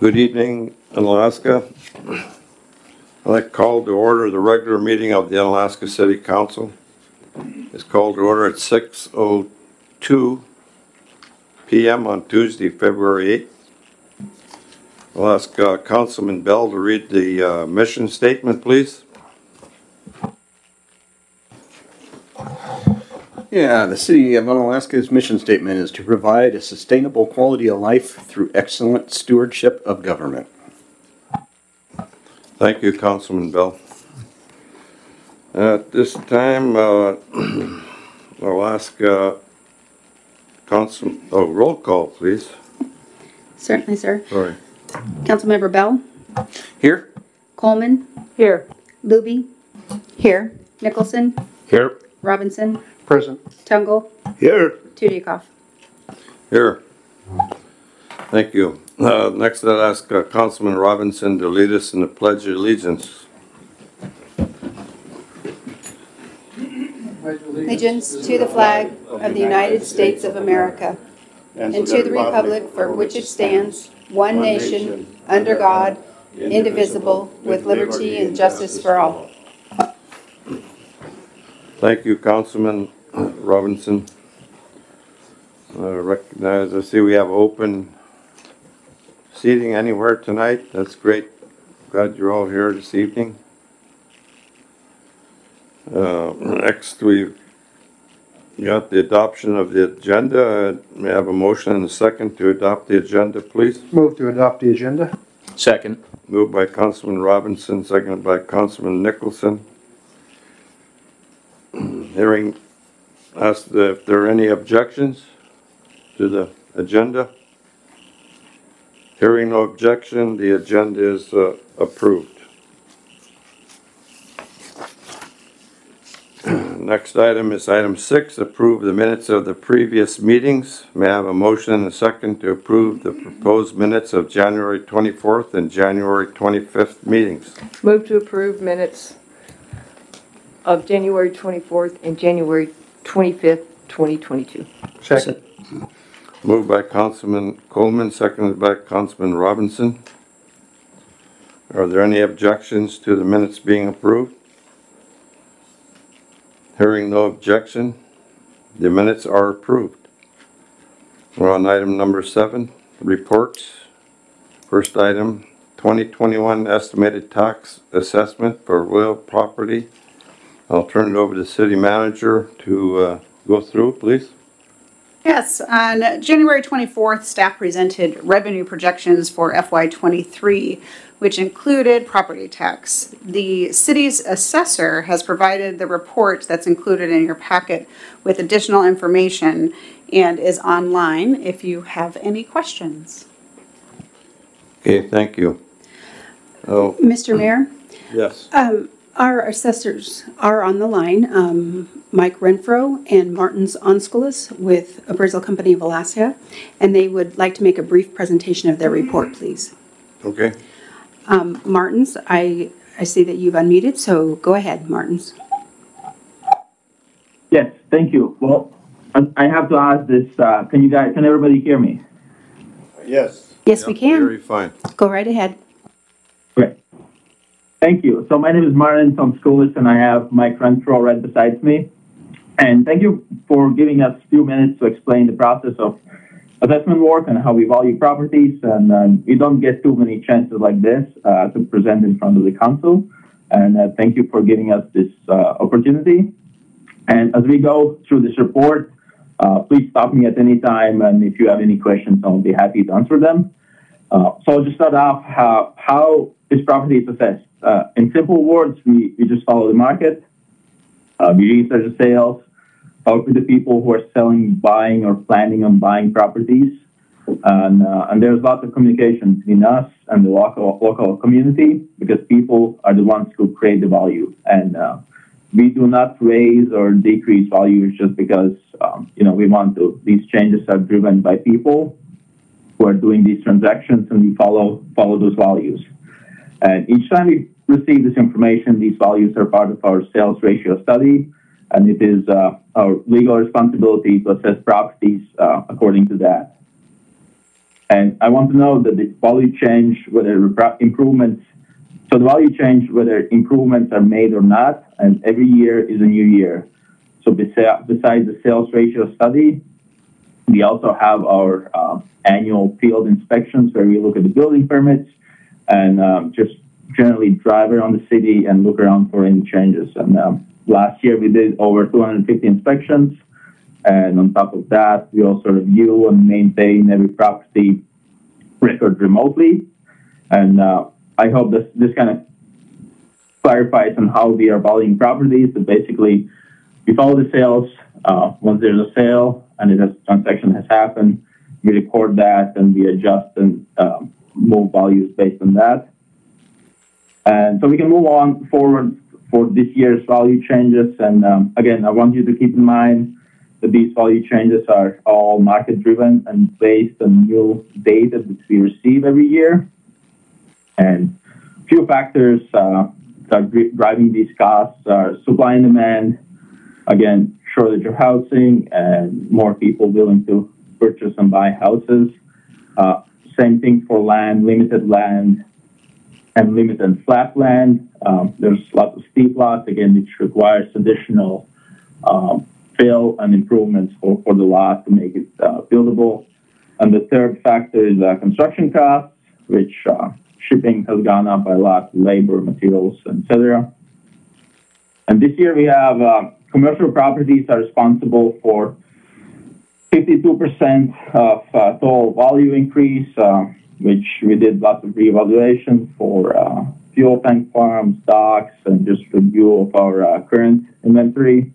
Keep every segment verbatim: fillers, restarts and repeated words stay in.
Good evening, Alaska. I'd like to call to order the regular meeting of the Alaska City Council. It's called to order at six oh two p m on Tuesday, February eighth. I'll ask uh, Councilman Bell to read the uh, mission statement, please. Yeah, the City of Unalaska's mission statement is to provide a sustainable quality of life through excellent stewardship of government. Thank you, Councilman Bell. At this time, uh, I'll ask uh, Council, oh, roll call, please. Certainly, sir. Sorry. Councilmember Bell? Here? Coleman? Here. Luby? Here. Nicholson? Here. Robinson? Present. Tungle? Here. Tudikoff? Here. Thank you. Uh, next, I'll ask uh, Councilman Robinson to lead us in the Pledge of Allegiance. Allegiance to the flag of the United States of America and to the republic for which it stands, one nation, under God, indivisible, with liberty and justice for all. Thank you, Councilman Robinson. I recognize, I see we have open seating anywhere tonight. That's great. Glad you're all here this evening. Uh, next, we've got the adoption of the agenda. May I have a motion and a second to adopt the agenda, please? Move to adopt the agenda. Second. Moved by Councilman Robinson, seconded by Councilman Nicholson. Hearing, asked if there are any objections to the agenda. Hearing no objection, the agenda is uh, approved. Next item is item six, approve the minutes of the previous meetings. May I have a motion and a second to approve the proposed minutes of January twenty-fourth and January twenty-fifth meetings? Move to approve minutes of January twenty-fourth and January twenty-fifth, twenty twenty-two. Second. Moved by Councilman Coleman, seconded by Councilman Robinson. Are there any objections to the minutes being approved? Hearing no objection, the minutes are approved. We're on item number seven, reports. First item, twenty twenty-one estimated tax assessment for real property. I'll turn it over to the city manager to uh, go through, please. Yes, on January twenty-fourth, staff presented revenue projections for F Y twenty-three, which included property tax. The city's assessor has provided the report that's included in your packet with additional information and is online if you have any questions. Okay, thank you. Oh, Mister Mayor, yes. um, our assessors are on the line. Um, Mike Renfro and Martins Onskoulis with Appraisal Company of Alaska, and they would like to make a brief presentation of their report, please. Okay. Um, Martins, I, I see that you've unmuted, so go ahead, Martins. Yes, thank you. Well, I have to ask this, uh, can you guys, can everybody hear me? Yes. Yes, we can. Very fine. Go right ahead. Great. Thank you. So my name is Martin Onskoulis, and I have Mike Renfro right beside me. And thank you for giving us a few minutes to explain the process of assessment work and how we value properties. And um, we don't get too many chances like this uh, to present in front of the council. And uh, thank you for giving us this uh, opportunity. And as we go through this report, uh, please stop me at any time. And if you have any questions, I'll be happy to answer them. Uh, so I'll just start off how, how this property is assessed. Uh, in simple words, we, we just follow the market. Uh, we research the sales, talk with the people who are selling, buying, or planning on buying properties. And, uh, and there's lots of communication between us and the local local community because people are the ones who create the value. And uh, we do not raise or decrease values just because, um, you know, we want to. These changes are driven by people who are doing these transactions, and we follow follow those values. And each time we receive this information, these values are part of our sales ratio study, and it is uh, our legal responsibility to assess properties uh, according to that. And I want to know that the value change, whether improvements, so the value change, whether improvements are made or not, and every year is a new year. So besides the sales ratio study, we also have our uh, annual field inspections where we look at the building permits and um, just generally drive around the city and look around for any changes. And um, last year we did over two hundred fifty inspections. And on top of that, we also review and maintain every property record remotely. And uh, I hope this, this kind of clarifies on how we are valuing properties. That basically, we follow the sales. Uh, once there's a sale and a transaction has happened, we record that and we adjust and um, move values based on that. And so we can move on forward for this year's value changes. And um, again, I want you to keep in mind that these value changes are all market driven and based on new data that we receive every year. And a few factors uh, that are driving these costs are supply and demand, again, shortage of housing and more people willing to purchase and buy houses. Uh, same thing for land, limited land and limited flat land. Um, there's lots of steep lots, again, which requires additional um, fill and improvements for, for the lot to make it uh, buildable. And the third factor is uh, construction costs, which uh, shipping has gone up by a lot, labor, materials, et cetera. And this year we have uh, commercial properties are responsible for fifty-two percent of uh, total value increase, uh, which we did lots of reevaluation for uh, fuel tank farms, docks, and just review of our uh, current inventory.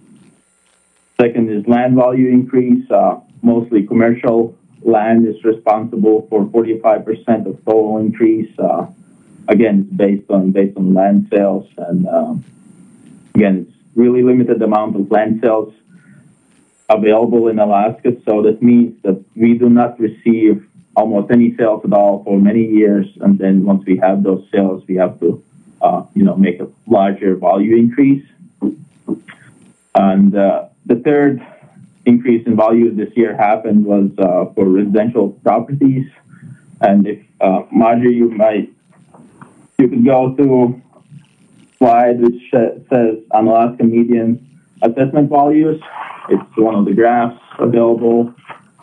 Second is land value increase. Uh, mostly commercial land is responsible for forty-five percent of total increase. Uh, again, it's based on based on land sales, and um, again, it's really limited amount of land sales available in Alaska. So that means that we do not receive almost any sales at all for many years, and then once we have those sales, we have to, uh, you know, make a larger value increase. And uh, the third increase in value this year happened was uh, for residential properties. And if uh, Marjorie, you might, you could go to slide which says Alaska median assessment values. It's one of the graphs available.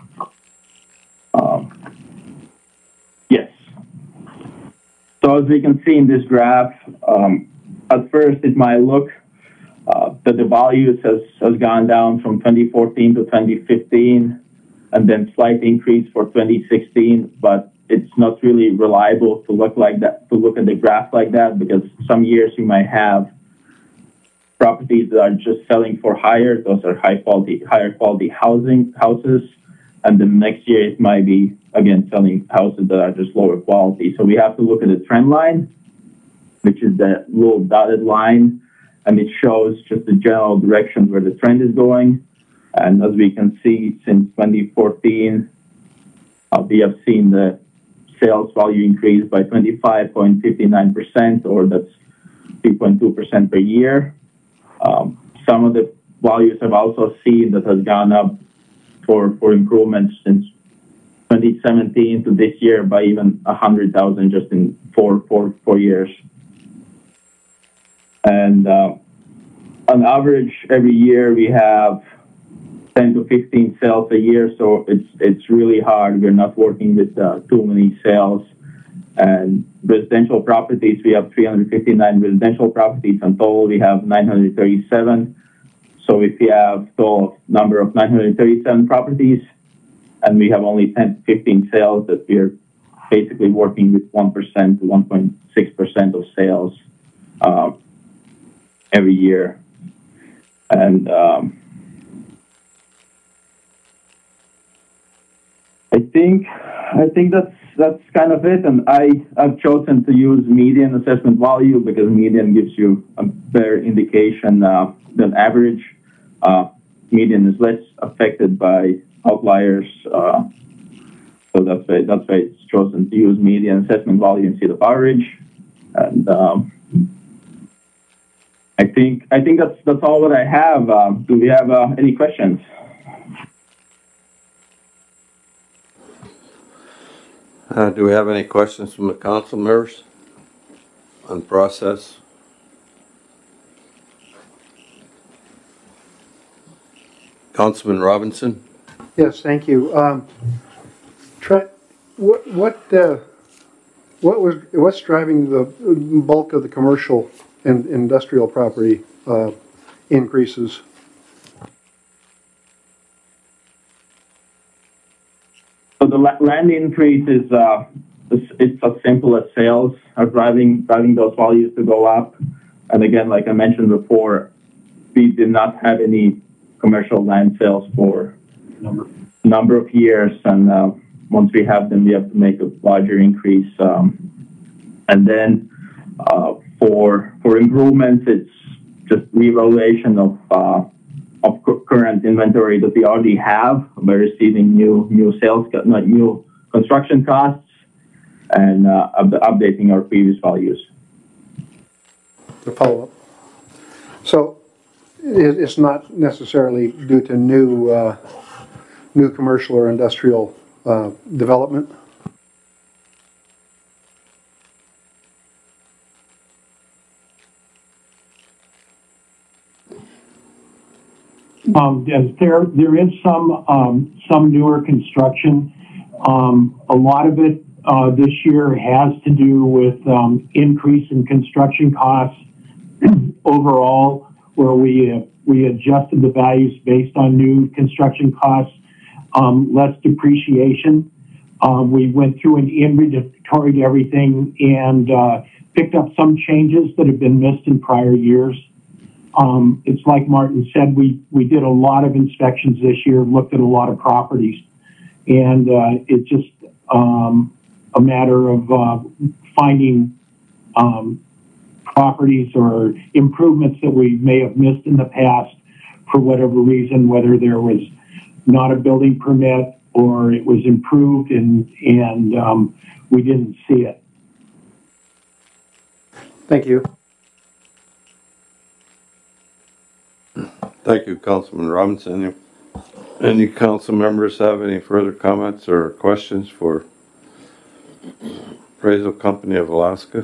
Um, yes. So as we can see in this graph, um, at first it might look uh, that the values has, has gone down from twenty fourteen to twenty fifteen, and then slight increase for twenty sixteen, but it's not really reliable to look like that, to look at the graph like that, because some years you might have properties that are just selling for higher. Those are high quality, higher quality housing houses. And then next year it might be, again, selling houses that are just lower quality. So we have to look at the trend line, which is that little dotted line, and it shows just the general direction where the trend is going. And as we can see, since twenty fourteen, uh, we have seen the sales value increase by twenty-five point five nine percent, or that's three point two percent per year. Um, some of the values have also seen that has gone up for, for improvements since twenty seventeen to this year by even one hundred thousand just in four, four, four years. And uh, on average, every year we have ten to fifteen sales a year, so it's it's really hard. We're not working with uh, too many sales. And residential properties, we have three hundred fifty-nine residential properties. In total, we have nine hundred thirty-seven. So if we have total number of nine hundred thirty-seven properties, and we have only ten to fifteen sales, that we're basically working with one percent to one point six percent of sales uh, every year. And um, I think I think that's that's kind of it. And I I've chosen to use median assessment value because median gives you a better indication uh, than average. Uh, median is less affected by outliers, uh, so that's why that's why it's chosen to use median assessment value instead of average. And um, I think I think that's that's all that I have. Uh, do we have uh, any questions? Uh, do we have any questions from the council members on process? Councilman Robinson? Yes, thank you. Um, Trent, what, what, uh, what was, what's driving the bulk of the commercial and industrial property, uh, increases? So the la- land increase is, uh, it's, it's as simple as sales are driving, driving those values to go up. And again, like I mentioned before, we did not have any commercial land sales for a number, number of years. And uh, once we have them, we have to make a larger increase. Um, and then uh, for, for improvements, it's just reevaluation of, uh, of current inventory that we already have. We're receiving new new sales, not new construction costs, and uh, up- updating our previous values. To follow up. So it, it's not necessarily due to new, uh, new commercial or industrial, uh, development? Um, yes, there, there is some, um, some newer construction. Um, a lot of it, uh, this year has to do with, um, increase in construction costs overall, where we, uh, we adjusted the values based on new construction costs, um, less depreciation. Um, we went through and inventoried everything and, uh, picked up some changes that have been missed in prior years. Um, it's like Martin said, we, we did a lot of inspections this year, looked at a lot of properties, and uh, it's just um, a matter of uh, finding um, properties or improvements that we may have missed in the past for whatever reason, whether there was not a building permit or it was improved and, and um, we didn't see it. Thank you. Thank you, Councilman Robinson. Any, any council members have any further comments or questions for Appraisal Company of Alaska?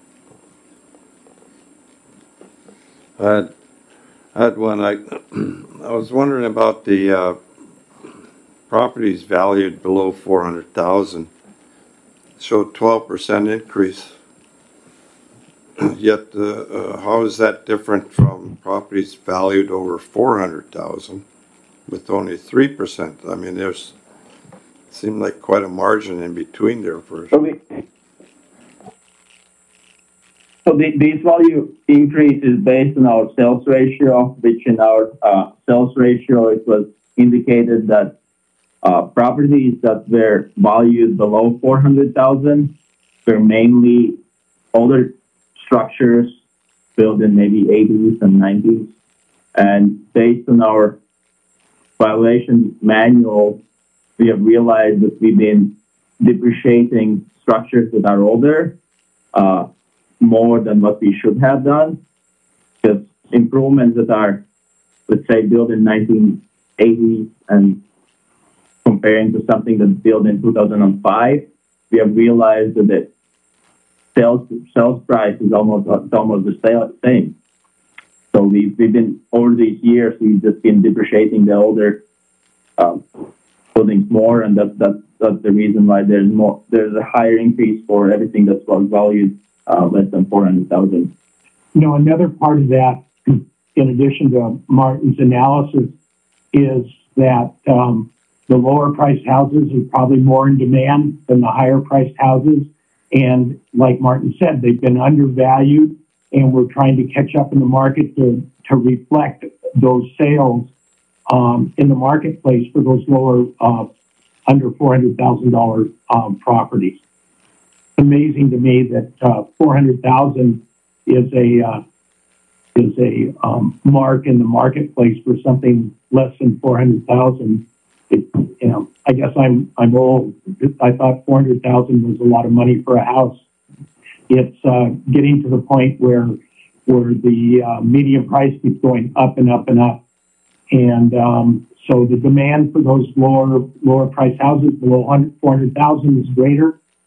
I had, I had one, I, I was wondering about the uh, properties valued below four hundred thousand. Showed twelve percent increase. Yet, uh, uh, how is that different from properties valued over four hundred thousand with only three percent? I mean, there's, seemed like quite a margin in between there for. So, we, so the, this value increase is based on our sales ratio, which in our uh, sales ratio, it was indicated that uh, properties that were valued below four hundred thousand were mainly older structures built in maybe eighties and nineties. And based on our valuation manual, we have realized that we've been depreciating structures that are older uh, more than what we should have done. Because improvements that are, let's say, built in nineteen eighties and comparing to something that's built in two thousand five, we have realized that the sales sales price is almost it's almost the same. So we've, we've been, over these years, we've just been depreciating the older um, buildings more, and that's, that's, that's the reason why there's more, there's a higher increase for everything that's valued uh, less than four hundred thousand. You know, another part of that, in addition to Martin's analysis, is that um, the lower priced houses are probably more in demand than the higher priced houses. And like Martin said, they've been undervalued, and we're trying to catch up in the market to, to reflect those sales um, in the marketplace for those lower, uh, under four hundred thousand dollars um, properties. Amazing to me that uh, four hundred thousand dollars is a uh, is a um, mark in the marketplace for something less than four hundred thousand dollars. It, you know, I guess I'm I'm old. I thought four hundred thousand was a lot of money for a house. It's uh, getting to the point where where the uh, median price keeps going up and up and up, and um, so the demand for those lower lower price houses below four hundred thousand is greater.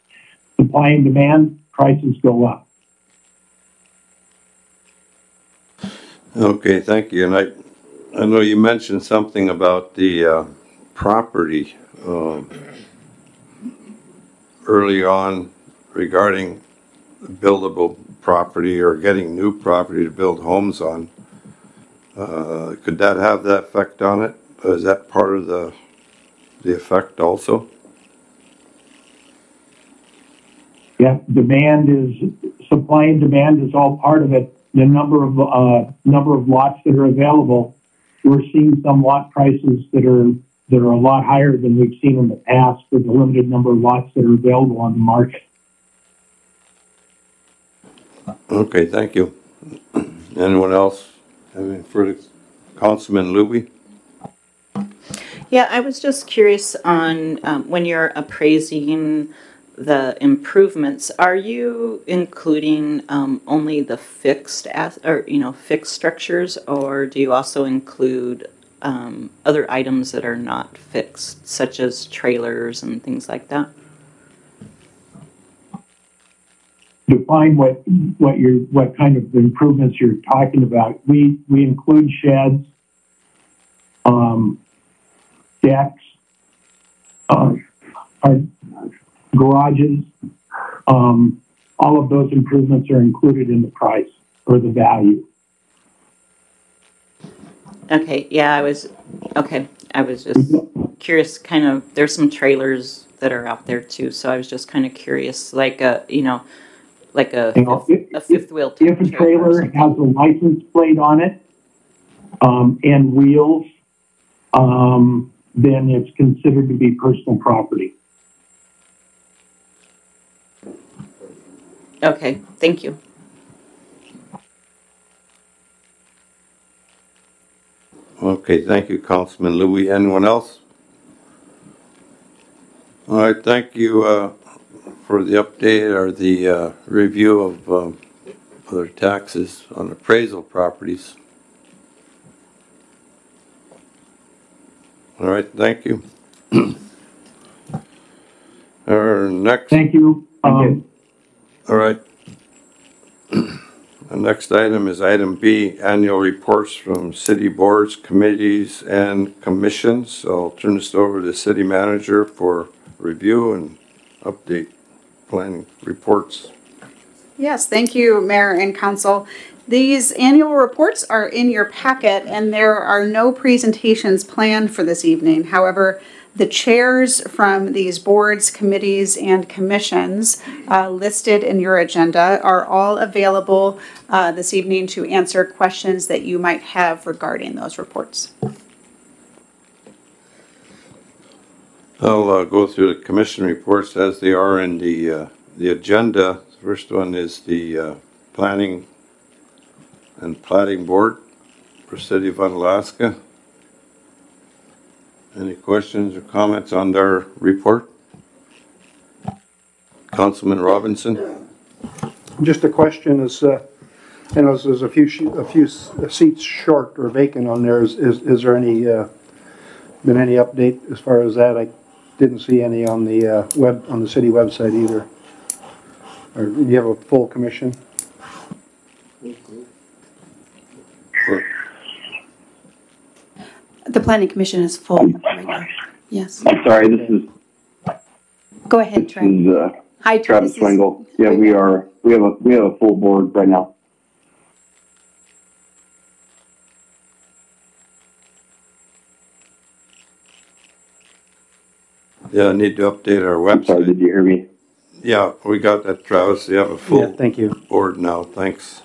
supply and demand, prices go up. Okay, thank you. And I, I know you mentioned something about the uh, property um, early on regarding buildable property or getting new property to build homes on. Uh, could that have that effect on it? Is that part of the the effect also? Yeah, demand is, supply and demand is all part of it. The number of, uh, number of lots that are available, we're seeing some lot prices that are, that are a lot higher than we've seen in the past for the limited number of lots that are available on the market. Okay, thank you. Anyone else have any further? Councilman Luby? Yeah, I was just curious on um, when you're appraising the improvements, are you including um, only the fixed as or you know fixed structures, or do you also include um, other items that are not fixed, such as trailers and things like that? Define what what you're what kind of improvements you're talking about. We we include sheds, um, decks, uh, our garages. Um, all of those improvements are included in the price or the value. Okay, yeah, I was okay. I was just curious. Kind of, there's some trailers that are out there too, so I was just kind of curious, like a you know. Like a, You know, fifth, if, a fifth wheel. If a trailer has a license plate on it um, and wheels, um, then it's considered to be personal property. Okay, thank you. Okay, thank you, Councilman Louie. Anyone else? All right, thank you uh, for the update or the uh, review of um, other taxes on appraisal properties. All right, thank you. Our next. Thank you. Um, All right. The next item is item B, annual reports from city boards, committees, and commissions. So I'll turn this over to the city manager for review and update planning reports. Yes, thank you, Mayor and Council. These annual reports are in your packet, and there are no presentations planned for this evening. However, the chairs from these boards, committees, and commissions uh, listed in your agenda are all available uh, this evening to answer questions that you might have regarding those reports. I'll uh, go through the commission reports as they are in the uh, the agenda. The first one is the uh, Planning and Plating Board for City of Unalaska. Any questions or comments on their report? Councilman Robinson? Just a question is, uh, you know, there's a few, a few seats short or vacant on there. Is, is, is there any, uh, been any update as far as that? I didn't see any on the uh, web, on the city website either. Or do you have a full commission? The planning commission is full right now. Yes. I'm sorry, this is, Go ahead, this Trey. is uh, Hi, Trey. Travis This is- Swingle. Yeah, we are, we have a, we have a full board right now. Yeah, I need to update our I'm sorry, did website. you hear me? Yeah, we got that, Travis. You have a Yeah, full thank you. board now. Thanks.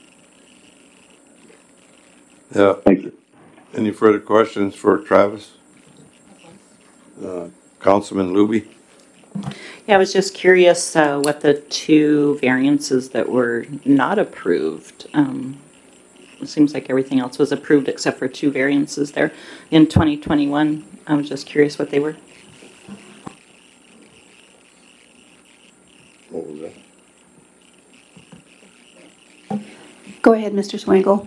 Yeah. Thank you. Any further questions for Travis? Uh, Councilman Luby? Yeah, I was just curious uh, what the two variances that were not approved. Um, it seems like everything else was approved except for two variances there in twenty twenty-one. I was just curious what they were. What was that? Go ahead, Mister Swingle.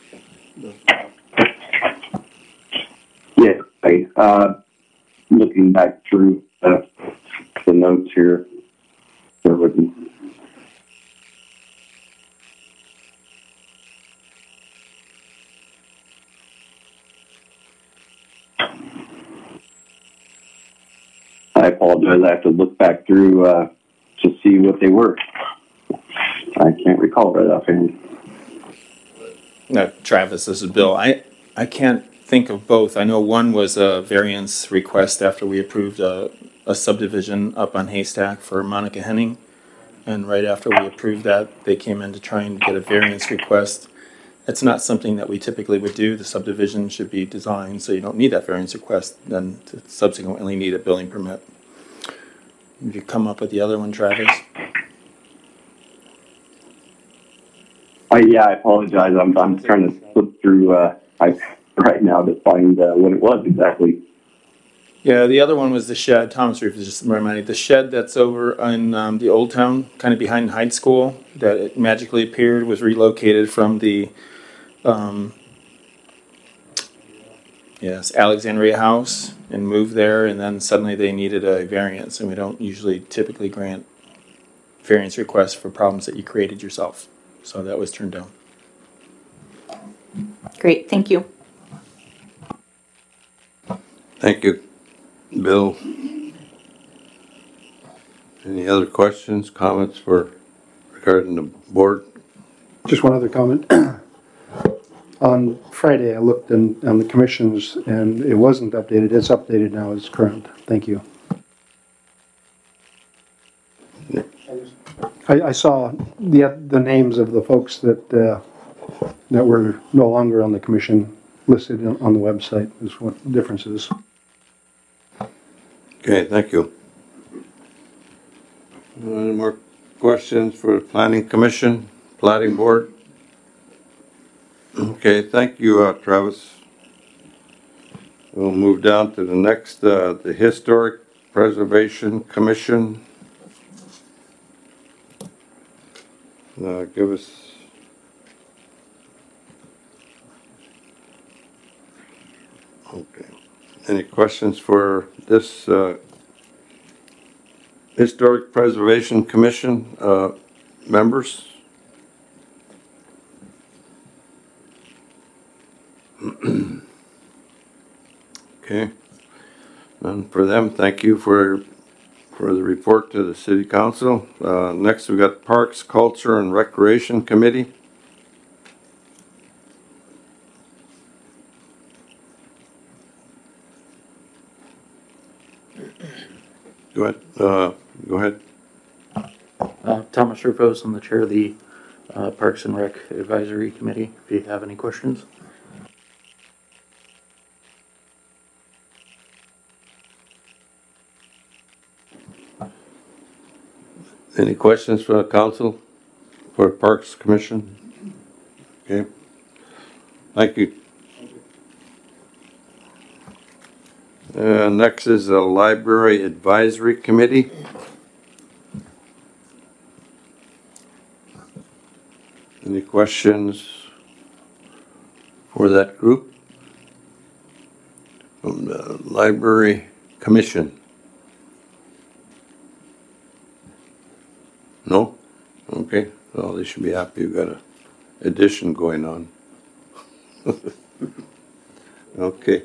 Yeah, I, uh, looking back through uh, the notes here, there apologize. I have to look back through uh, to see what they were. I can't recall right offhand. No, Travis, this is Bill. I, I can't think of both. I know one was a variance request after we approved a, a subdivision up on Haystack for Monica Henning. And right after we approved that, they came in to try and get a variance request. It's not something that we typically would do. The subdivision should be designed so you don't need that variance request, then to subsequently need a building permit. If you come up with the other one, Travis? Uh, yeah, I apologize. I'm, I'm trying to flip through uh, I, right now to find uh, what it was exactly. Yeah, the other one was the shed. Thomas Reef is just reminding the shed that's over in um, the Old Town, kind of behind Hyde School, that it magically appeared, was relocated from the um, yes Alexandria House and moved there, and then suddenly they needed a variance, and we don't usually typically grant variance requests for problems that you created yourself. So that was turned down. Great, thank you. Thank you, Bill. Any other questions, comments for regarding the board? Just one other comment. On Friday, I looked in, on the commissions, and it wasn't updated. It's updated now. It's current. Thank you. I, I saw the the names of the folks that uh, that were no longer on the commission listed on the website. Is what the difference is. Okay, thank you. Any more questions for the Planning Commission, Planning Board? Okay, thank you, uh, Travis. We'll move down to the next, uh, the Historic Preservation Commission. Uh, give us okay. Any questions for this uh, Historic Preservation Commission uh, members? Okay. And for them, thank you for for the report to the City Council. Uh, next, we got Parks, Culture, and Recreation Committee. Go ahead. Uh, go ahead. Uh, Thomas Rufos, I'm the chair of the uh, Parks and Rec Advisory Committee. If you have any questions. Any questions for the council for Parks Commission? Okay. Thank you. Uh, next is the Library Advisory Committee. Any questions for that group? From the Library Commission? No? Okay. Well, they should be happy you've got an addition going on. Okay.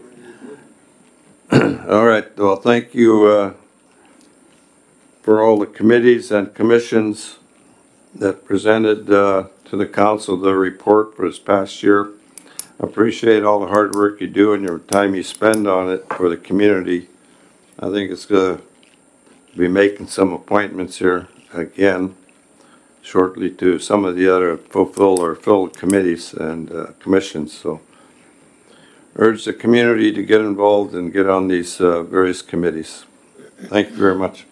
All right. Well, thank you uh, for all the committees and commissions that presented uh, to the council the report for this past year. I appreciate all the hard work you do and your time you spend on it for the community. I think it's going to be making some appointments here again shortly to some of the other fulfill or filled committees and uh, commissions. So urge the community to get involved and get on these uh, various committees. Thank you very much.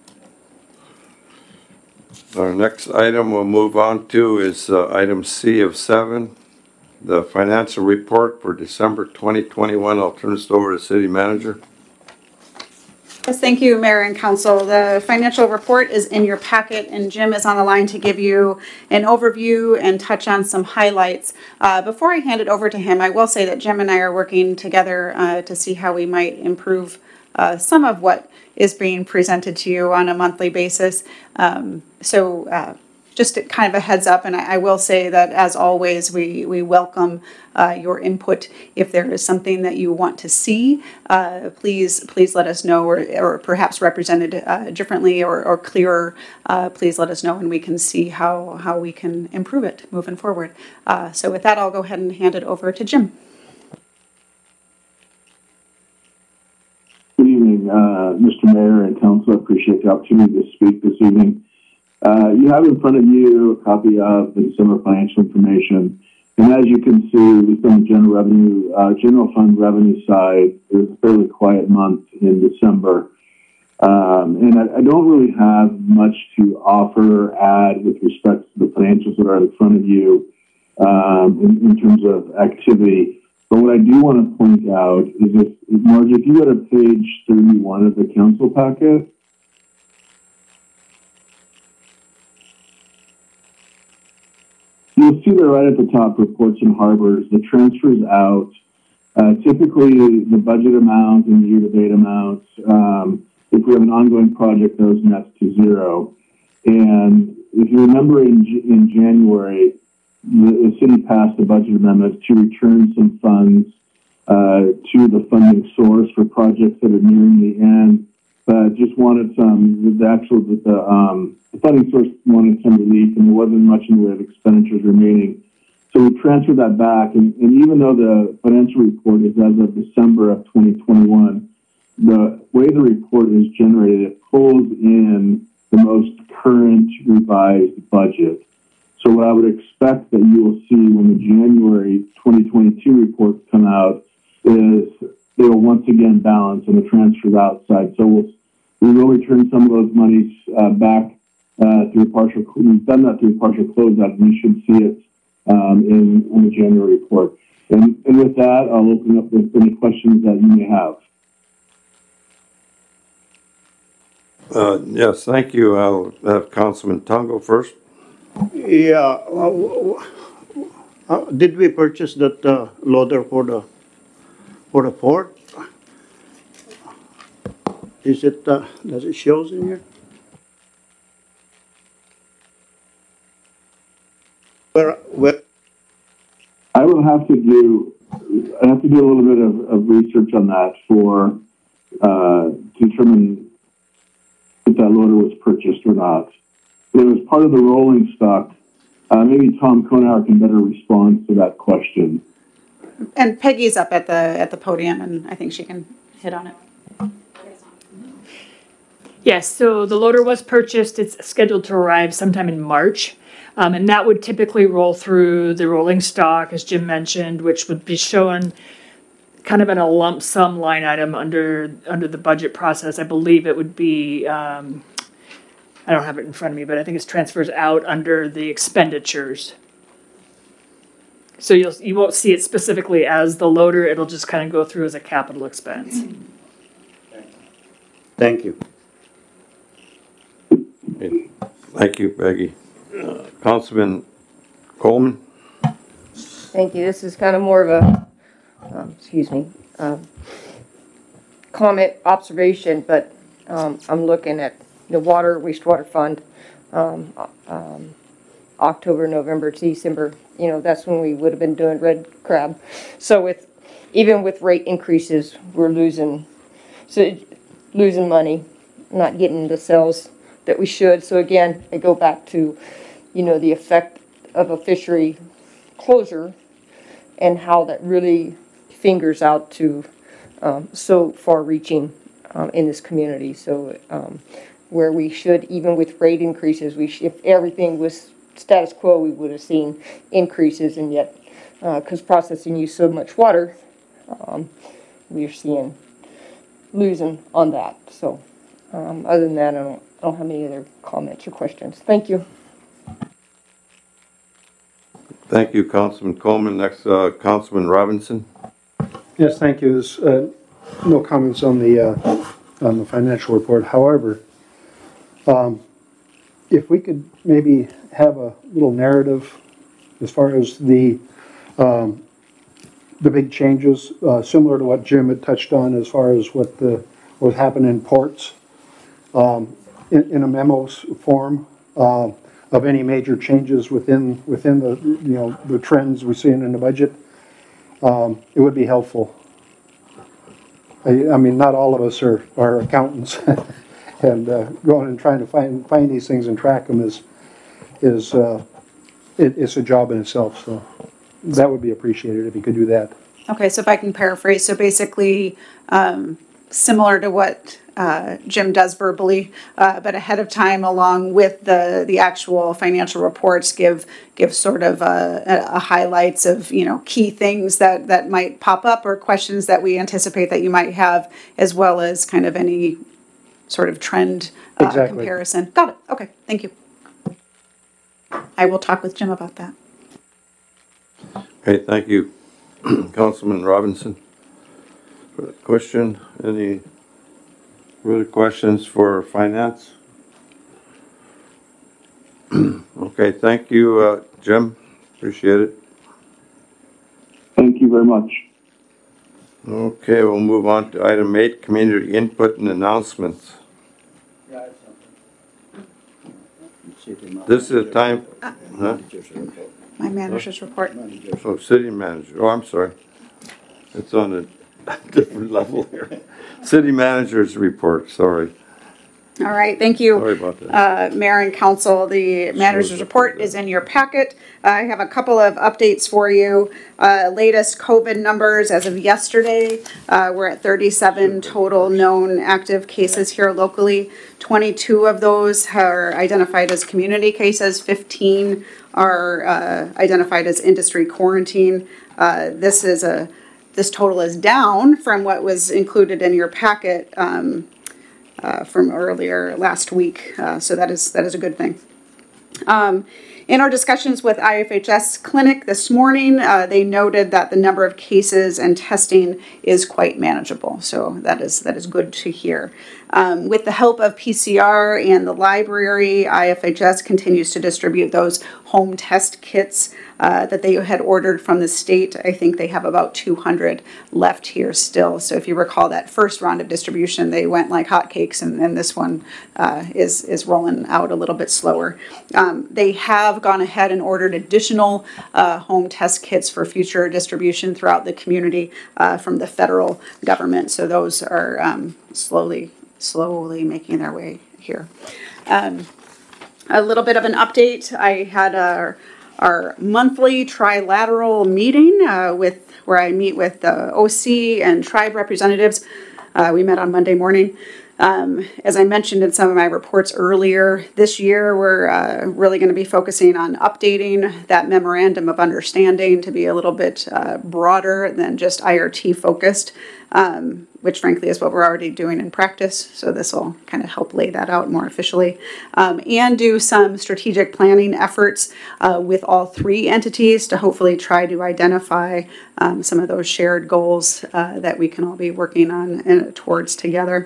Our next item we'll move on to is uh, item C of seven, the financial report for December twenty twenty-one. I'll turn this over to City Manager. Yes, thank you, Mayor and Council. The financial report is in your packet, and Jim is on the line to give you an overview and touch on some highlights. Uh, before I hand it over to him, I will say that Jim and I are working together uh, to see how we might improve uh, some of what is being presented to you on a monthly basis. Um, so uh, just a, kind of a heads up, and I, I will say that as always, we, we welcome uh, your input. If there is something that you want to see, uh, please please let us know, or, or perhaps represented uh, differently or, or clearer, uh, please let us know, and we can see how, how we can improve it moving forward. Uh, so with that, I'll go ahead and hand it over to Jim. Good evening, uh, Mister Mayor and Council. I appreciate the opportunity to speak this evening. Uh, you have in front of you a copy of the December financial information. And as you can see, we on the general revenue, uh, general fund revenue side, it was a fairly quiet month in December. Um, and I, I don't really have much to offer or add with respect to the financials that are in front of you um, in, in terms of activity. But what I do want to point out is if, Margie, if you go to page thirty-one of the council packet, you'll see that right at the top, reports and harbors, the transfers out, uh, typically the budget amount and the year-to-date amounts. Um, if we have an ongoing project, those nets to zero. And if you remember in, in January, the, the city passed a budget amendment to return some funds uh, to the funding source for projects that are nearing the end. But just wanted some, the actual, the, um, the funding source wanted some relief, and there wasn't much in the way of expenditures remaining. So we transferred that back, and, and even though the financial report is as of December of twenty twenty-one, the way the report is generated, it pulls in the most current revised budget. So what I would expect that you will see when the January twenty twenty-two reports come out is they will once again balance and the transfers outside. So we'll, we will return some of those monies uh, back uh, through partial. We've done that through partial closeout, and you should see it um, in, in the January report. And, and with that, I'll open up with any questions that you may have. Uh, yes, thank you. I'll have Councilman Tongo first. Yeah, uh, uh, did we purchase that uh, loader for the for the port? Is it uh, does it shows in here? Where where? I will have to do. I have to do a little bit of, of research on that for uh, to determine if that loader was purchased or not. It was part of the rolling stock. Uh, maybe Tom Konar can better respond to that question. And Peggy's up at the at the podium, and I think she can hit on it. Yes, so the loader was purchased. It's scheduled to arrive sometime in March. Um, and that would typically roll through the rolling stock, as Jim mentioned, which would be shown kind of in a lump sum line item under under the budget process. I believe it would be, um, I don't have it in front of me, but I think it's transfers out under the expenditures. So you'll, you won't see it specifically as the loader. It'll just kind of go through as a capital expense. Thank you. Thank you, Peggy. Uh, Councilman Coleman. Thank you. This is kind of more of a, um, excuse me, um, comment, observation, but um, I'm looking at the water, wastewater fund, um, um, October, November, December. You know, that's when we would have been doing red crab. So with, even with rate increases, we're losing, so losing money, not getting the sales that we should. So again, I go back to, you know, the effect of a fishery closure and how that really fingers out to um, so far-reaching um, in this community. So um, where we should, even with rate increases, we sh if everything was status quo, we would have seen increases, and yet, because uh, processing used so much water, um, we're seeing losing on that. So um, other than that, I don't, I don't have any other comments or questions. Thank you. Thank you, Councilman Coleman. Next, uh, Councilman Robinson. Yes, thank you. There's uh, no comments on the uh, on the financial report. However, um, if we could maybe have a little narrative as far as the um, the big changes, uh, similar to what Jim had touched on, as far as what the what would happen in ports, um, in, in a memo form. Uh, of any major changes within, within the, you know, the trends we're seeing in the budget, um, it would be helpful. I, I mean, not all of us are, are accountants, and uh, going and trying to find, find these things and track them is, is, uh, it, it's a job in itself, so that would be appreciated if you could do that. Okay, so if I can paraphrase, so basically, um, similar to what uh, Jim does verbally, uh, but ahead of time, along with the the actual financial reports, give give sort of a, a highlights of, you know, key things that that might pop up or questions that we anticipate that you might have, as well as kind of any sort of trend uh, Exactly. comparison. Got it. Okay, thank you. I will talk with Jim about that. Okay, thank you. Councilman Robinson. Question, any further questions for finance? Okay, thank you, uh, Jim. Appreciate it. Thank you very much. Okay, we'll move on to item eight, community input and announcements. This is a time, huh? My manager's report. Oh, city manager, oh, I'm sorry. It's on a different level here. City manager's report, sorry. All right, thank you. Sorry about that. Uh, Mayor and Council, the manager's report is in your packet. I have a couple of updates for you. Uh, latest COVID numbers as of yesterday, uh, we're at thirty-seven total known active cases here locally. twenty-two of those are identified as community cases, fifteen are uh, identified as industry quarantine. Uh, this is a this total is down from what was included in your packet um, uh, from earlier last week. Uh, so that is that is a good thing. Um, in our discussions with I F H S Clinic this morning, uh, they noted that the number of cases and testing is quite manageable. So that is that is good to hear. Um, with the help of P C R and the library, I F H S continues to distribute those home test kits uh, that they had ordered from the state. I think they have about two hundred left here still. So if you recall that first round of distribution, they went like hotcakes, and, and this one uh, is, is rolling out a little bit slower. Um, they have gone ahead and ordered additional uh, home test kits for future distribution throughout the community uh, from the federal government. So those are um, slowly slowly making their way here. Um, a little bit of an update. I had our, our monthly trilateral meeting uh, with where I meet with the O C and tribe representatives. Uh, we met on Monday morning. Um, as I mentioned in some of my reports earlier, this year we're uh, really going to be focusing on updating that memorandum of understanding to be a little bit uh, broader than just I R T focused, um, which frankly is what we're already doing in practice. So this will kind of help lay that out more officially, um, and do some strategic planning efforts uh, with all three entities to hopefully try to identify um, some of those shared goals uh, that we can all be working on and towards together.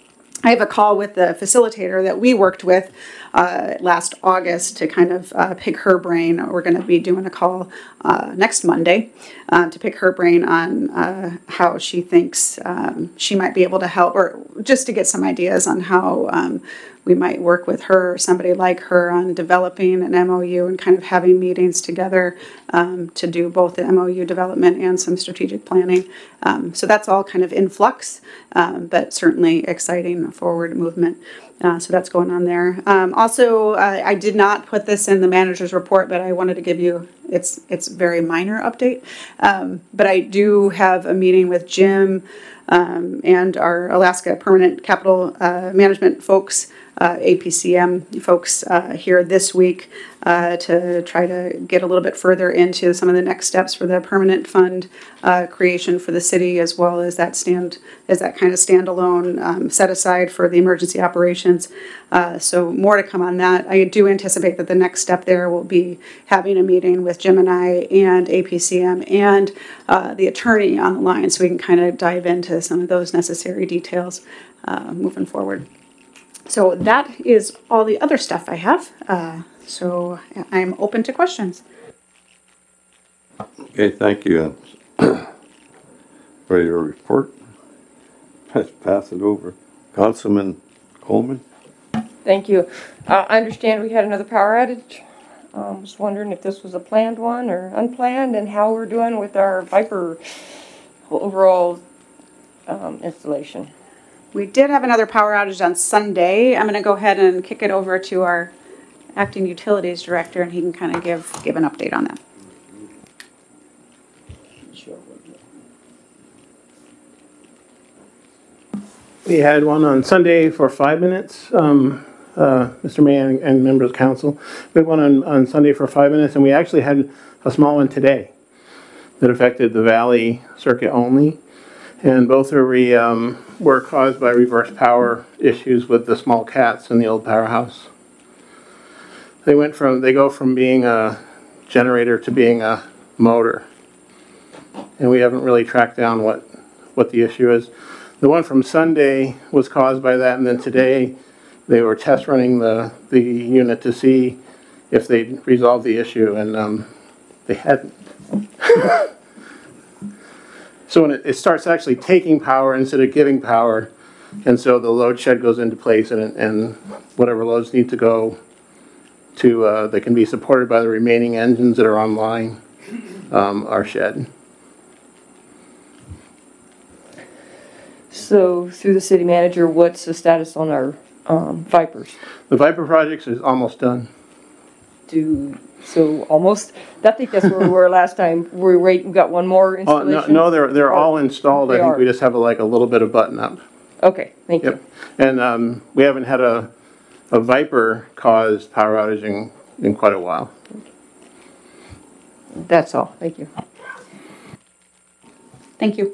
I have a call with the facilitator that we worked with uh, last August to kind of uh, pick her brain. We're going to be doing a call uh, next Monday uh, to pick her brain on uh, how she thinks um, she might be able to help, or just to get some ideas on how um, we might work with her or somebody like her on developing an M O U and kind of having meetings together um, to do both the M O U development and some strategic planning. Um, so that's all kind of in flux, um, but certainly exciting forward movement. Uh, so that's going on there. Um, also, uh, I did not put this in the manager's report, but I wanted to give you, it's it's very minor update. Um, but I do have a meeting with Jim um, and our Alaska Permanent Capital uh, Management folks, uh, A P C M folks uh, here this week uh, to try to get a little bit further into some of the next steps for the permanent fund uh, creation for the city, as well as that stand as that kind of standalone um, set aside for the emergency operations. Uh, so more to come on that. I do anticipate that the next step there will be having a meeting with Jim and I and A P C M and uh, the attorney on the line, so we can kind of dive into some of those necessary details uh, moving forward. So that is all the other stuff I have. Uh, so I'm open to questions. Okay, thank you. For your report. Let's pass it over. Councilman Coleman. Thank you. Uh, I understand we had another power outage. I um, was wondering if this was a planned one or unplanned, and how we're doing with our Viper overall um, installation. We did have another power outage on Sunday. I'm going to go ahead and kick it over to our acting utilities director, and he can kind of give give an update on that. We had one on Sunday for five minutes, um, uh, Mister Mayor and, and members of council. We had one on, on Sunday for five minutes, and we actually had a small one today that affected the Valley circuit only. And both are re, um, were caused by reverse power issues with the small cats in the old powerhouse. They went from, they go from being a generator to being a motor. And we haven't really tracked down what, what the issue is. The one from Sunday was caused by that, and then today they were test running the, the unit to see if they'd resolved the issue, and um, they hadn't. So when it, it starts actually taking power instead of giving power, and so the load shed goes into place, and, and whatever loads need to go to, uh, that can be supported by the remaining engines that are online, um, are shed. So through the city manager, what's the status on our um, Vipers? The Viper project is almost done. Do so almost. I think that's where we were last time. We wait. We got one more Oh, no, installation. no, they're they're Or- all installed. they I think are. we just have a, like a little bit of button up. Okay, thank Yep. you. And um, we haven't had a a Viper caused power outage in, in quite a while. That's all. Thank you. Thank you.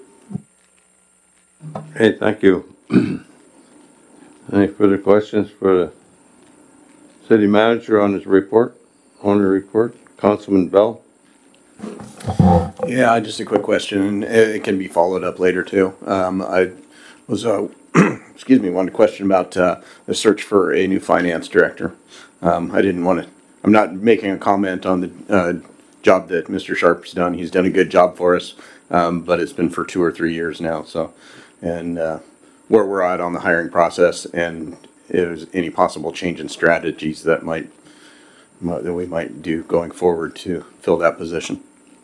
Hey, thank you. Any further questions for the city manager on his report, on the report? Councilman Bell? Yeah, just a quick question, and it it can be followed up later too. Um, I was, uh, excuse me, wanted to question about uh, the search for a new finance director. Um, I didn't want to, I'm not making a comment on the uh, job that Mister Sharp's done. He's done a good job for us, um, but it's been for two or three years now, so. And uh, where we're at on the hiring process, and if there's any possible change in strategies that might, might that we might do going forward to fill that position.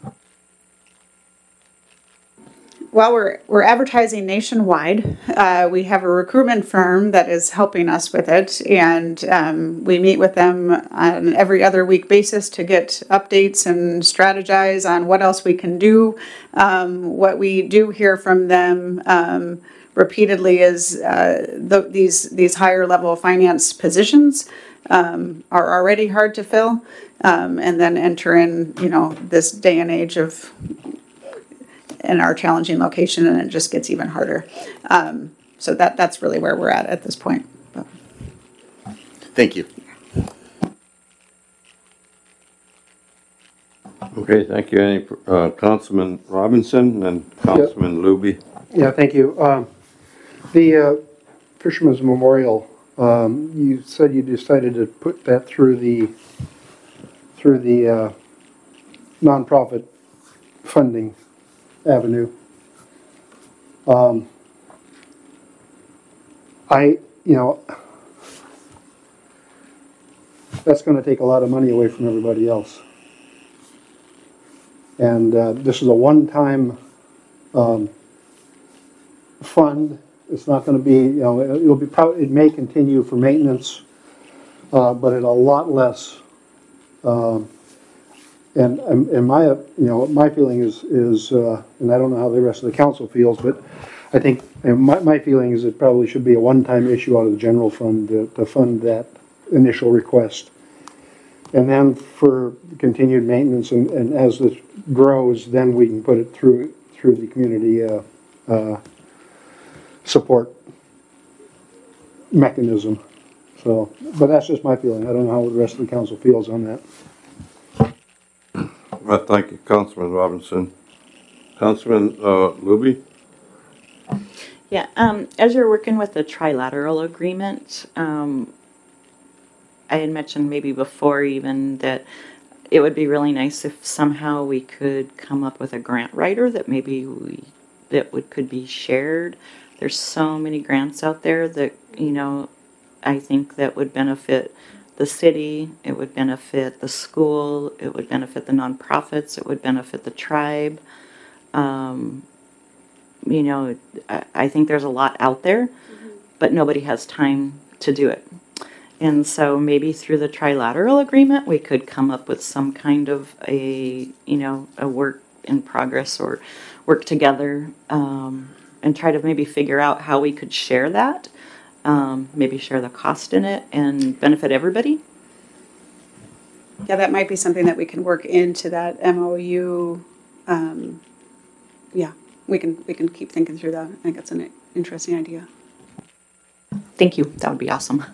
Well, we're we're advertising nationwide. Uh, we have a recruitment firm that is helping us with it, and um, we meet with them on an every other week basis to get updates and strategize on what else we can do. Um, what we do hear from them um, repeatedly is uh, the, these these higher level finance positions um, are already hard to fill, um, and then enter in you know this day and age of. In our challenging location, and it just gets even harder. Um, so that that's really where we're at at this point. But. Thank you. Okay, thank you. Any, uh, Councilman Robinson and Councilman Luby? Yeah, thank you. Um, the uh, Fisherman's Memorial, um, you said you decided to put that through the through the uh, nonprofit funding avenue. Um, I, you know, that's going to take a lot of money away from everybody else. And uh, this is a one-time um, fund. It's not going to be, you know, it'll be probably, it may continue for maintenance, uh, but at a lot less. Um, And, um, and my, uh, you know, my feeling is, is uh, and I don't know how the rest of the council feels, but I think, you know, my, my feeling is it probably should be a one-time issue out of the general fund to, to fund that initial request. And then for continued maintenance, and, and as this grows, then we can put it through, through the community uh, uh, support mechanism. So, but that's just my feeling. I don't know how the rest of the council feels on that. Well, thank you, Councilman Robinson. Councilman uh, Luby? Yeah, um, as you're working with the trilateral agreement, um, I had mentioned maybe before even that it would be really nice if somehow we could come up with a grant writer that maybe we that would could be shared. There's so many grants out there that, you know, I think that would benefit the city, it would benefit the school, it would benefit the nonprofits, it would benefit the tribe. Um, you know, I, I think there's a lot out there, mm-hmm. but nobody has time to do it. And so maybe through the trilateral agreement, we could come up with some kind of a, you know, a work in progress or work together um, and try to maybe figure out how we could share that, um, maybe share the cost in it and benefit everybody. Yeah, that might be something that we can work into that M O U. Um, yeah, we can we can keep thinking through that. I think that's an interesting idea. Thank you. That would be awesome.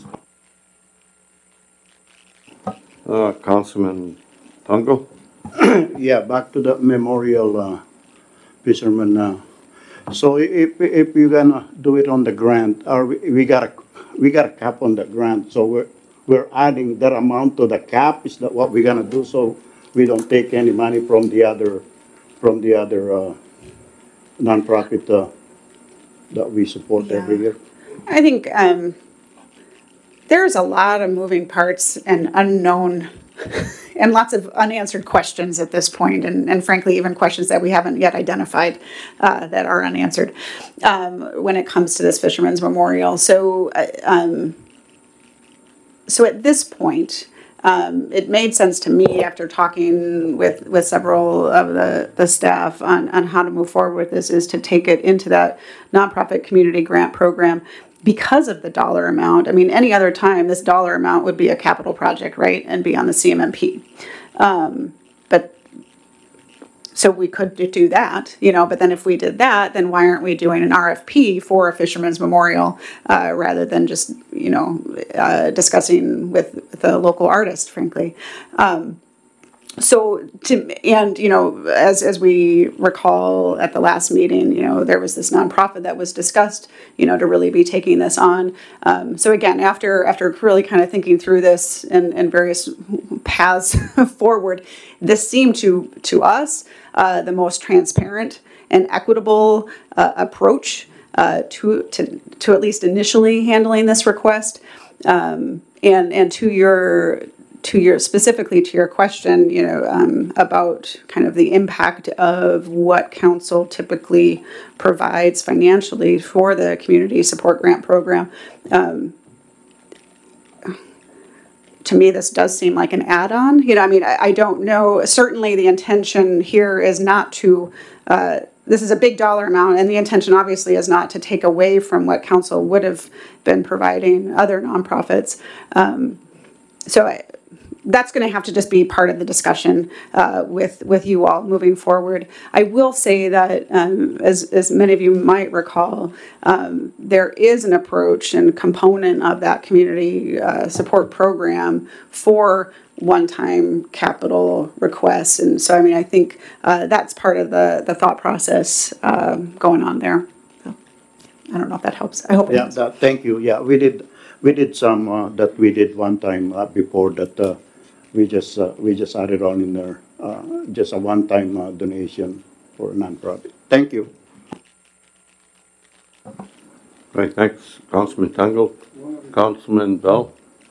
Uh, Councilman Tungle? Yeah, back to the memorial uh, fisherman. Uh, so if if you're gonna do it on the grant, or we, we got a we got a cap on the grant, so we're we're adding that amount to the cap. Is that what we're gonna do? So we don't take any money from the other from the other uh, nonprofit uh, that we support Yeah. every year. I think um, there's a lot of moving parts and unknown and lots of unanswered questions at this point, and, and frankly, even questions that we haven't yet identified uh, that are unanswered um, when it comes to this Fisherman's Memorial. So, uh, um, so at this point, um, it made sense to me after talking with, with several of the, the staff on, on how to move forward with this is to take it into that nonprofit community grant program. Because of the dollar amount, I mean, any other time, this dollar amount would be a capital project, right, and be on the C M M P. Um, but so we could do that, you know. But then if we did that, then why aren't we doing an R F P for a Fisherman's Memorial uh, rather than just, you know, uh, discussing with, with a local artist, frankly. Um, So, to, and, you know, as, as we recall at the last meeting, you know, there was this nonprofit that was discussed, you know, to really be taking this on. Um, so again, after, after really kind of thinking through this and, and various paths forward, this seemed to, to us, uh, the most transparent and equitable uh, approach uh, to, to, to at least initially handling this request. Um, and, and to your, To your specifically to your question, you know, um, about kind of the impact of what council typically provides financially for the community support grant program. Um, to me, this does seem like an add-on. You know, I mean, I, I don't know. Certainly, the intention here is not to. Uh, this is a big dollar amount, and the intention obviously is not to take away from what council would have been providing other nonprofits. Um, so. I, That's going to have to just be part of the discussion uh, with with you all moving forward. I will say that, um, as as many of you might recall, um, there is an approach and component of that community uh, support program for one-time capital requests, and so I mean I think uh, that's part of the the thought process uh, going on there. So, I don't know if that helps. I hope. It Yeah, that, thank you. Yeah, we did we did some uh, that we did one time uh, before that. Uh, We just uh, we just added on in there, uh, just a one-time uh, donation for a nonprofit. Thank you. Right, thanks, Councilman Tungle. Councilman Bell?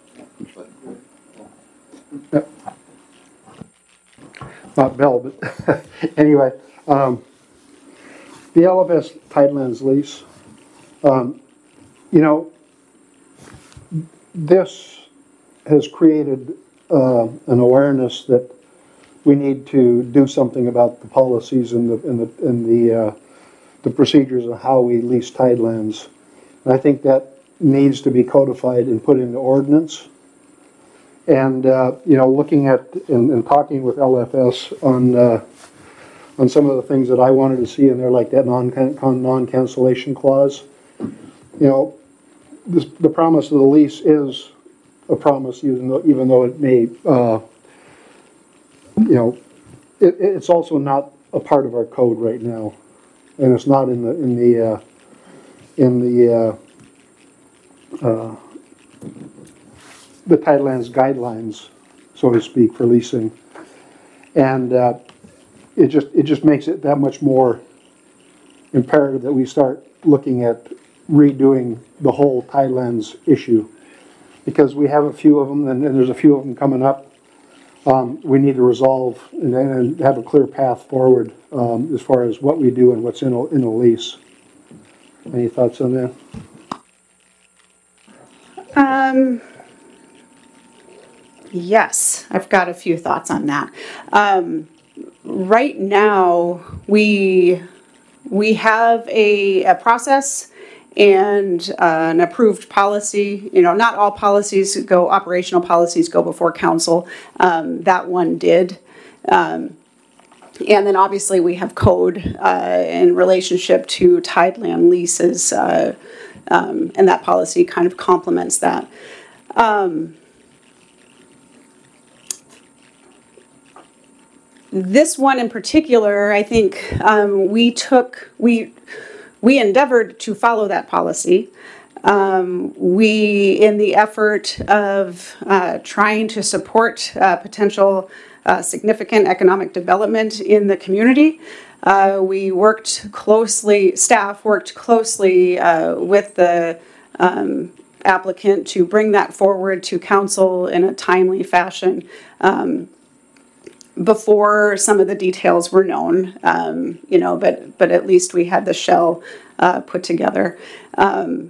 Not Bell, but anyway, um, the L F S Tidelands lease, um, you know, this has created uh, an awareness that we need to do something about the policies and the and the and the uh, the procedures of how we lease tidelands. And I think that needs to be codified and put into ordinance. And uh, you know, looking at and, and talking with L F S on uh, on some of the things that I wanted to see in there, like that non non cancellation clause. You know, this, the promise of the lease is a promise, even though even though it may, uh, you know, it, it's also not a part of our code right now, and it's not in the in the uh, in the uh, uh, the Tidelands guidelines, so to speak, for leasing, and uh, it just it just makes it that much more imperative that we start looking at redoing the whole Tidelands issue. because we have a few of them, and, and there's a few of them coming up. Um, we need to resolve and then and have a clear path forward um, as far as what we do and what's in a, in a lease. Any thoughts on that? Um, yes, I've got a few thoughts on that. Um, right now, we we have a, a process and uh, an approved policy. You know, not all policies go, operational policies go before council. Um, that one did. Um, and then obviously we have code uh, in relationship to tideland leases, uh, um, and that policy kind of complements that. Um, this one in particular, I think um, we took, we, we endeavored to follow that policy. Um, we, in the effort of uh, trying to support uh, potential uh, significant economic development in the community, uh, we worked closely, staff worked closely uh, with the um, applicant to bring that forward to council in a timely fashion. Um, before some of the details were known, um, you know, but but at least we had the shell uh, put together. Um,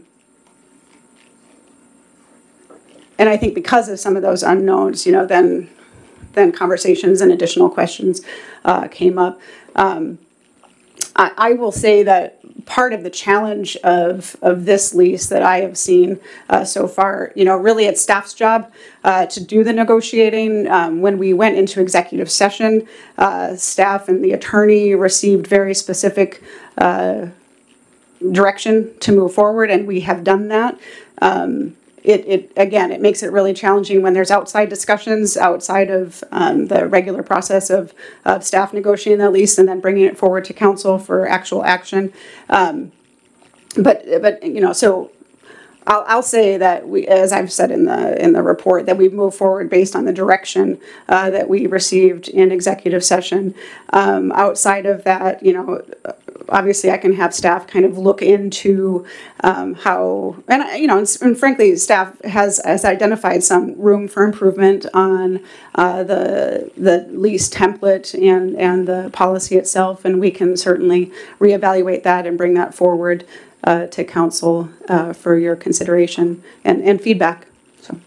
and I think because of some of those unknowns, you know, then then conversations and additional questions uh, came up. Um, I, I will say that part of the challenge of, of this lease that I have seen uh, so far, you know, really it's staff's job uh, to do the negotiating. Um, when we went into executive session, uh, staff and the attorney received very specific uh, direction to move forward, and we have done that. Um, It, it again, it makes it really challenging when there's outside discussions outside of um, the regular process of, of staff negotiating the lease and then bringing it forward to council for actual action. Um, but but you know, so I'll, I'll say that we, as I've said in the in the report, that we've moved forward based on the direction uh, that we received in executive session. Um, outside of that, you know, obviously I can have staff kind of look into um, how, and you know, and, and frankly, staff has has identified some room for improvement on uh, the the lease template and and the policy itself, and we can certainly reevaluate that and bring that forward Uh, to council uh, for your consideration and, and feedback. So.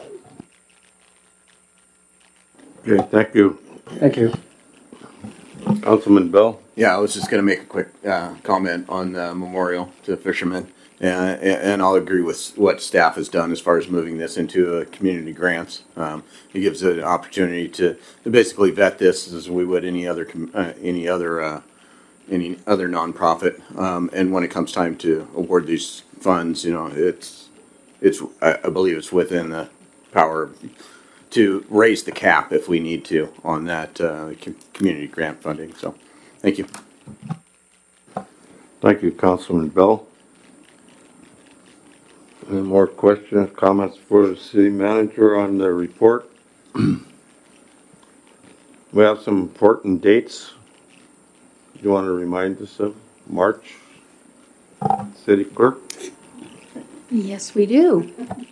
Okay, thank you. Thank you. Councilman Bell? Yeah, I was just going to make a quick uh, comment on the memorial to the fishermen. Uh, and I'll agree with what staff has done as far as moving this into a community grants. Um, it gives an opportunity to, to basically vet this as we would any other uh, any other uh, any other nonprofit. Um, and when it comes time to award these funds, you know, it's, it's, I, I believe it's within the power to raise the cap if we need to on that, uh, community grant funding. So, thank you. Thank you, Councilman Bell. Any more questions, comments for the city manager on the report? We have some important dates. You want to remind us of March, city clerk? Yes, we do.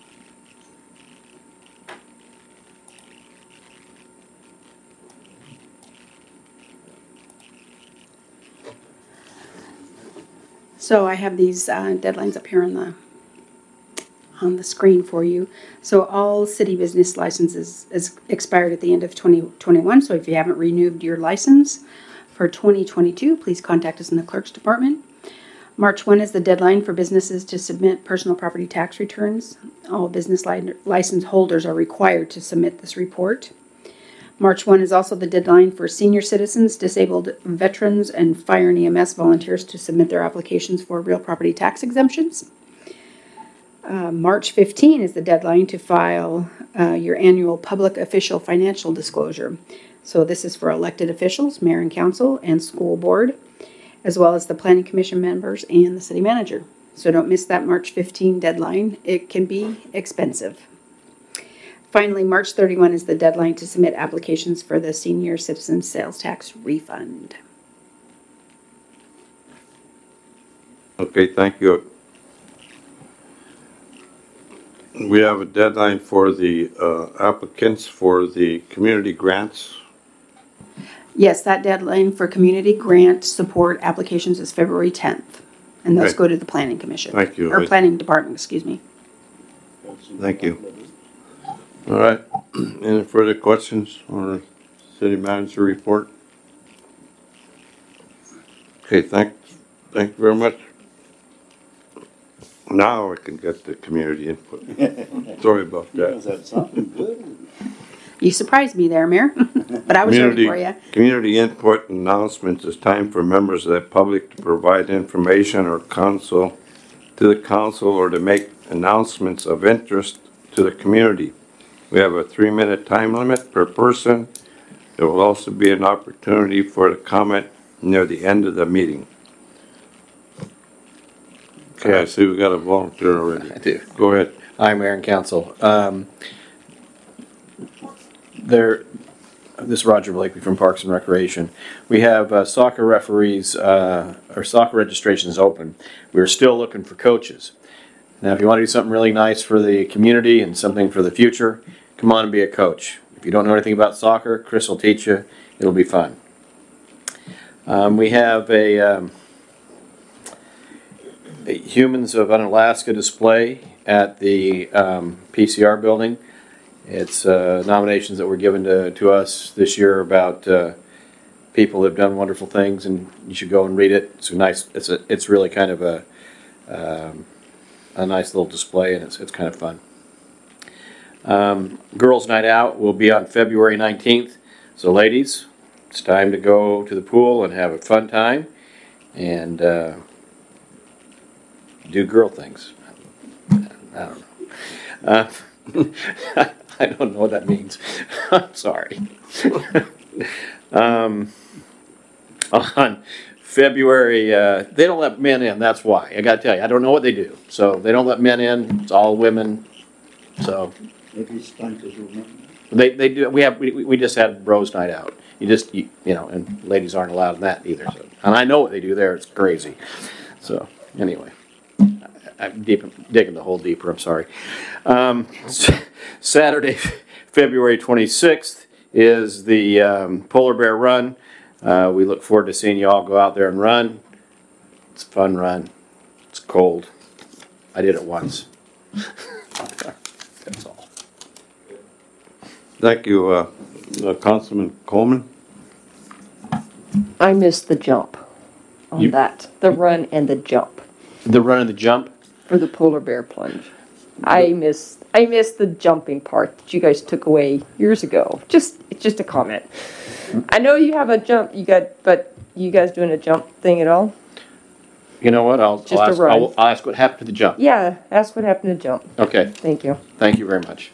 So I have these uh, deadlines up here on the on the screen for you. So all city business licenses is expired at the end of twenty twenty-one. So if you haven't renewed your license for twenty twenty-two, please contact us in the clerk's department. March first is the deadline for businesses to submit personal property tax returns. All business li- license holders are required to submit this report. March first is also the deadline for senior citizens, disabled veterans, and fire and E M S volunteers to submit their applications for real property tax exemptions. Uh, March fifteenth is the deadline to file uh, your annual public official financial disclosure. So this is for elected officials, mayor and council, and school board, as well as the planning commission members and the city manager. So don't miss that March fifteenth deadline. It can be expensive. Finally, March thirty-first is the deadline to submit applications for the senior citizen sales tax refund. Okay, thank you. we have a deadline for the uh, applicants for the community grants. Yes, that deadline for community grant support applications is February tenth. And those Okay. go to the planning commission. Thank you. Or planning department, excuse me. Thank you. All right. Any further questions on the city manager report? Okay, thank, thank you very much. Now I can get the community input. Sorry about that. You surprised me there, Mayor, but I was ready Community, for you. community input announcements. It's time for members of the public to provide information or counsel to the council or to make announcements of interest to the community. We have a three-minute time limit per person. There will also be an opportunity for the comment near the end of the meeting. Okay, I see we got a volunteer already. I do. Go ahead. Hi, Mayor and Council. Um, there, this is Roger Blakely from Parks and Recreation. We have uh, soccer referees, uh, or soccer registrations open. We're still looking for coaches. Now, if you want to do something really nice for the community and something for the future, come on and be a coach. If you don't know anything about soccer, Chris will teach you. It'll be fun. Um, we have a, um, a Humans of Unalaska display at the um, P C R building. It's uh, nominations that were given to, to us this year about uh, people that have done wonderful things, and you should go and read it. It's a nice. It's a. It's really kind of a um, a nice little display, and it's it's kind of fun. Um, Girls' Night Out will be on February nineteenth. So, ladies, it's time to go to the pool and have a fun time, and uh, do girl things. I don't know. Uh, I don't know what that means. I'm sorry. um, on February, uh, they don't let men in. That's why. I got to tell you, I don't know what they do. So they don't let men in. It's all women. So they they do. We have we, we just had Bros Night Out. You just you, you know, and ladies aren't allowed in that either. So, and I know what they do there. It's crazy. So anyway. I'm deep, digging the hole deeper, I'm sorry. Um, Saturday, February twenty-sixth is the um, Polar Bear Run. Uh, we look forward to seeing you all go out there and run. It's a fun run. It's cold. I did it once. That's all. Thank you, uh, uh, Councilman Coleman. I missed the jump on You- that, the run and the jump The run and the jump? for the polar bear plunge. I missed, I missed the jumping part that you guys took away years ago. Just, it's just a comment. I know you have a jump, you got, but you guys doing a jump thing at all? You know what? I'll, Just I'll, a ask, run. I'll, I'll ask what happened to the jump. Yeah, ask what happened to jump. Okay. Thank you. Thank you very much.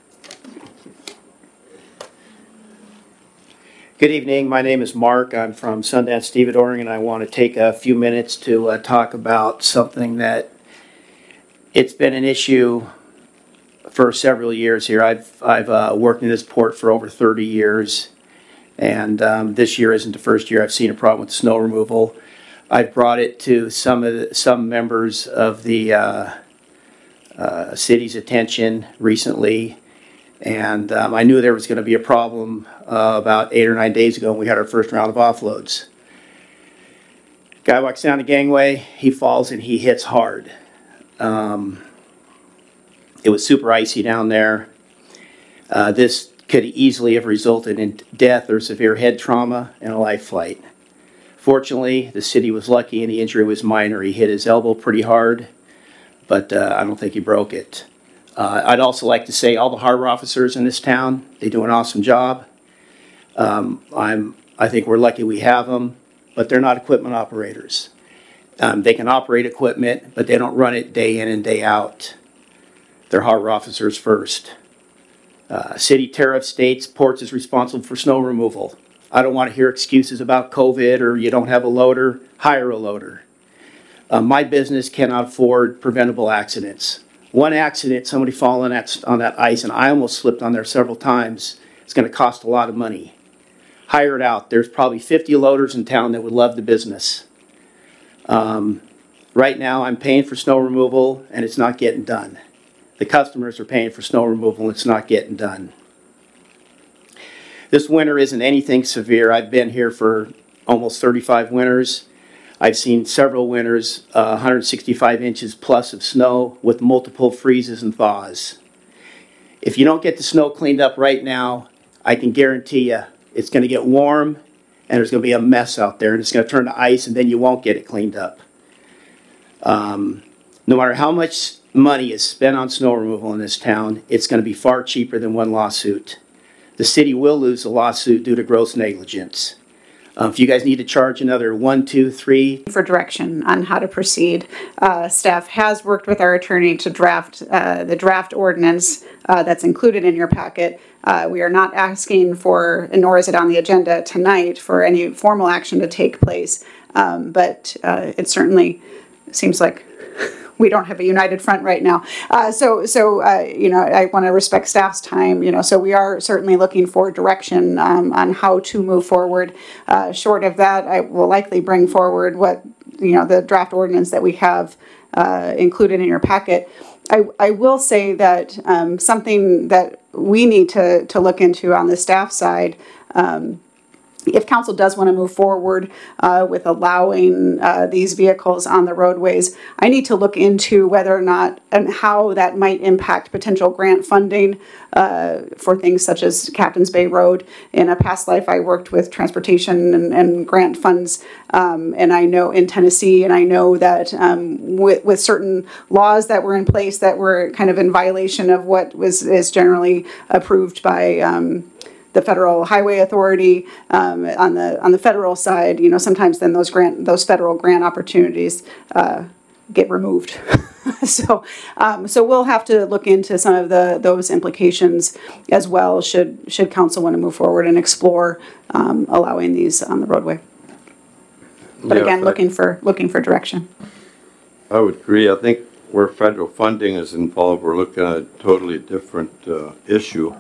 Good evening. My name is Mark. I'm from Sundance Stevedoring, and I want to take a few minutes to uh, talk about something that it's been an issue for several years here. I've I've uh, worked in this port for over thirty years, and um, this year isn't the first year I've seen a problem with snow removal. I've brought it to some of the, some members of the uh, uh, city's attention recently. And um, I knew there was going to be a problem uh, about eight or nine days ago when we had our first round of offloads. Guy walks down the gangway, he falls and he hits hard. Um, it was super icy down there. Uh, this could easily have resulted in death or severe head trauma and a life flight. Fortunately, the city was lucky and the injury was minor. He hit his elbow pretty hard, but uh, I don't think he broke it. Uh, I'd also like to say all the harbor officers in this town, they do an awesome job. Um, I'm, I think we're lucky we have them, but they're not equipment operators. Um, they can operate equipment, but they don't run it day in and day out. They're harbor officers first. Uh, city tariff states ports is responsible for snow removal. I don't want to hear excuses about COVID or you don't have a loader. Hire a loader. Uh, my business cannot afford preventable accidents. One accident, somebody falling at, on that ice, and I almost slipped on there several times. It's going to cost a lot of money. Hire it out. There's probably fifty loaders in town that would love the business. Um, right now, I'm paying for snow removal, and it's not getting done. the customers are paying for snow removal and it's not getting done. This winter isn't anything severe. I've been here for almost thirty-five winters. I've seen several winters, uh, one hundred sixty-five inches plus of snow with multiple freezes and thaws. If you don't get the snow cleaned up right now, I can guarantee you it's going to get warm and there's going to be a mess out there and it's going to turn to ice and then you won't get it cleaned up. Um, no matter how much money is spent on snow removal in this town, it's going to be far cheaper than one lawsuit. The city will lose a lawsuit due to gross negligence. Uh, if you guys need to charge another one, two, three. For direction on how to proceed. Uh, staff has worked with our attorney to draft uh, the draft ordinance uh, that's included in your packet. Uh, we are not asking for, nor is it on the agenda tonight, for any formal action to take place. Um, but uh, it certainly seems like we don't have a united front right now. Uh, so, so uh, you know, I want to respect staff's time. You know, so we are certainly looking for direction um, on how to move forward. Uh, short of that, I will likely bring forward what you know the draft ordinance that we have uh, included in your packet. I, I will say that um, something that we need to to look into on the staff side. Um, If council does want to move forward uh, with allowing uh, these vehicles on the roadways, I need to look into whether or not and how that might impact potential grant funding uh, for things such as Captain's Bay Road. In a past life, I worked with transportation and, and grant funds, um, and I know in Tennessee, and I know that um, with, with certain laws that were in place that were kind of in violation of what was is generally approved by um, the Federal Highway Authority um, on the on the federal side, you know, sometimes then those grant those federal grant opportunities uh, get removed. so, um, so we'll have to look into some of the those implications as well. Should should council want to move forward and explore um, allowing these on the roadway? But Yes, again, I- looking for looking for direction. I would agree. I think where federal funding is involved, we're looking at a totally different uh, issue.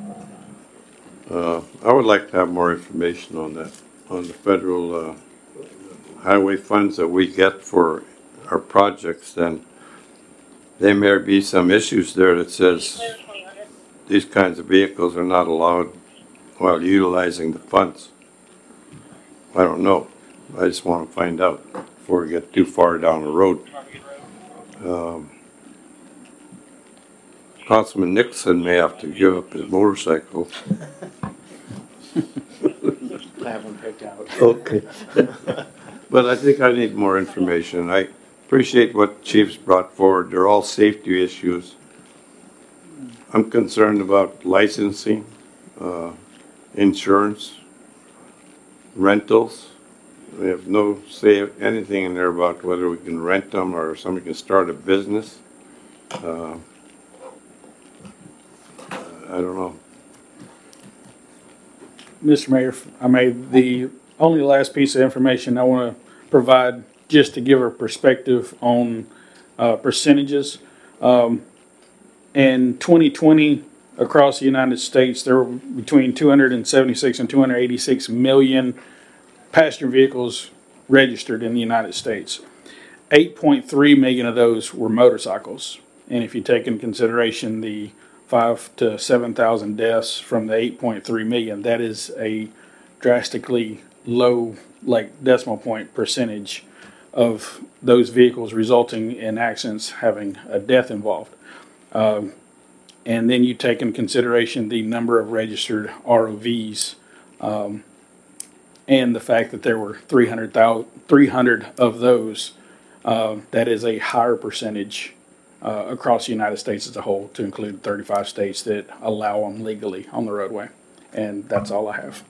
Uh, I would like to have more information on that, on the federal uh, highway funds that we get for our projects. Then there may be some issues there that says these kinds of vehicles are not allowed while utilizing the funds. I don't know. I just want to find out before we get too far down the road. Um, Councilman Nixon may have to give up his motorcycle. I have one picked out. Okay. But I think I need more information. I appreciate what Chief's brought forward. They're all safety issues. I'm concerned about licensing, uh, insurance, rentals. We have no say anything in there about whether we can rent them or somebody can start a business. Uh, I don't know. Mister Mayor, I made the only last piece of information I want to provide just to give a perspective on uh, percentages. Um, in twenty twenty, across the United States, there were between two hundred seventy-six and two hundred eighty-six million passenger vehicles registered in the United States. eight point three million of those were motorcycles. And if you take into consideration the five to seven thousand deaths from the eight point three million, that is a drastically low, like decimal point percentage of those vehicles resulting in accidents having a death involved. Um, and then you take into consideration the number of registered R O Vs um, and the fact that there were three hundred thousand, three hundred of those, uh, that is a higher percentage Uh, across the United States as a whole, to include thirty-five states that allow them legally on the roadway. And that's all I have.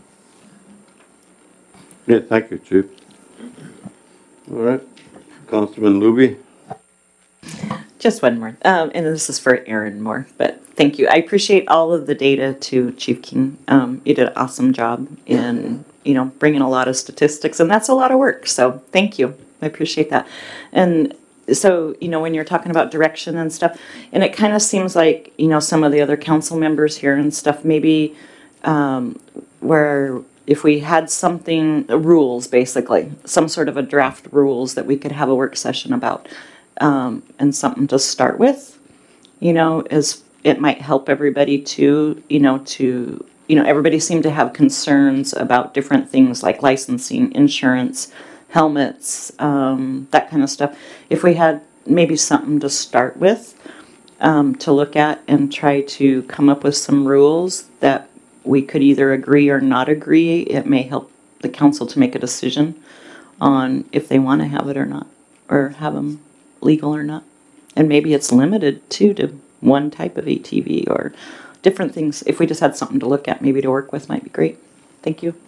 Yeah, thank you, Chief. All right, Councilman Luby. Just one more, um, and this is for Aaron Moore, but thank you. I appreciate all of the data to Chief King. Um, you did an awesome job in, you know, bringing a lot of statistics, and that's a lot of work. So thank you. I appreciate that. And so, you know, when you're talking about direction and stuff, and it kind of seems like, you know, some of the other council members here and stuff, maybe um, where if we had something, rules basically, some sort of a draft rules that we could have a work session about um, and something to start with. you know, as it might help everybody too, you know, to, you know, everybody seemed to have concerns about different things like licensing, insurance, helmets, um, that kind of stuff. If we had maybe something to start with, um, to look at and try to come up with some rules that we could either agree or not agree, it may help the council to make a decision on if they want to have it or not, or have them legal or not. And maybe it's limited too to one type of A T V or different things. If we just had something to look at, maybe to work with, might be great. Thank you.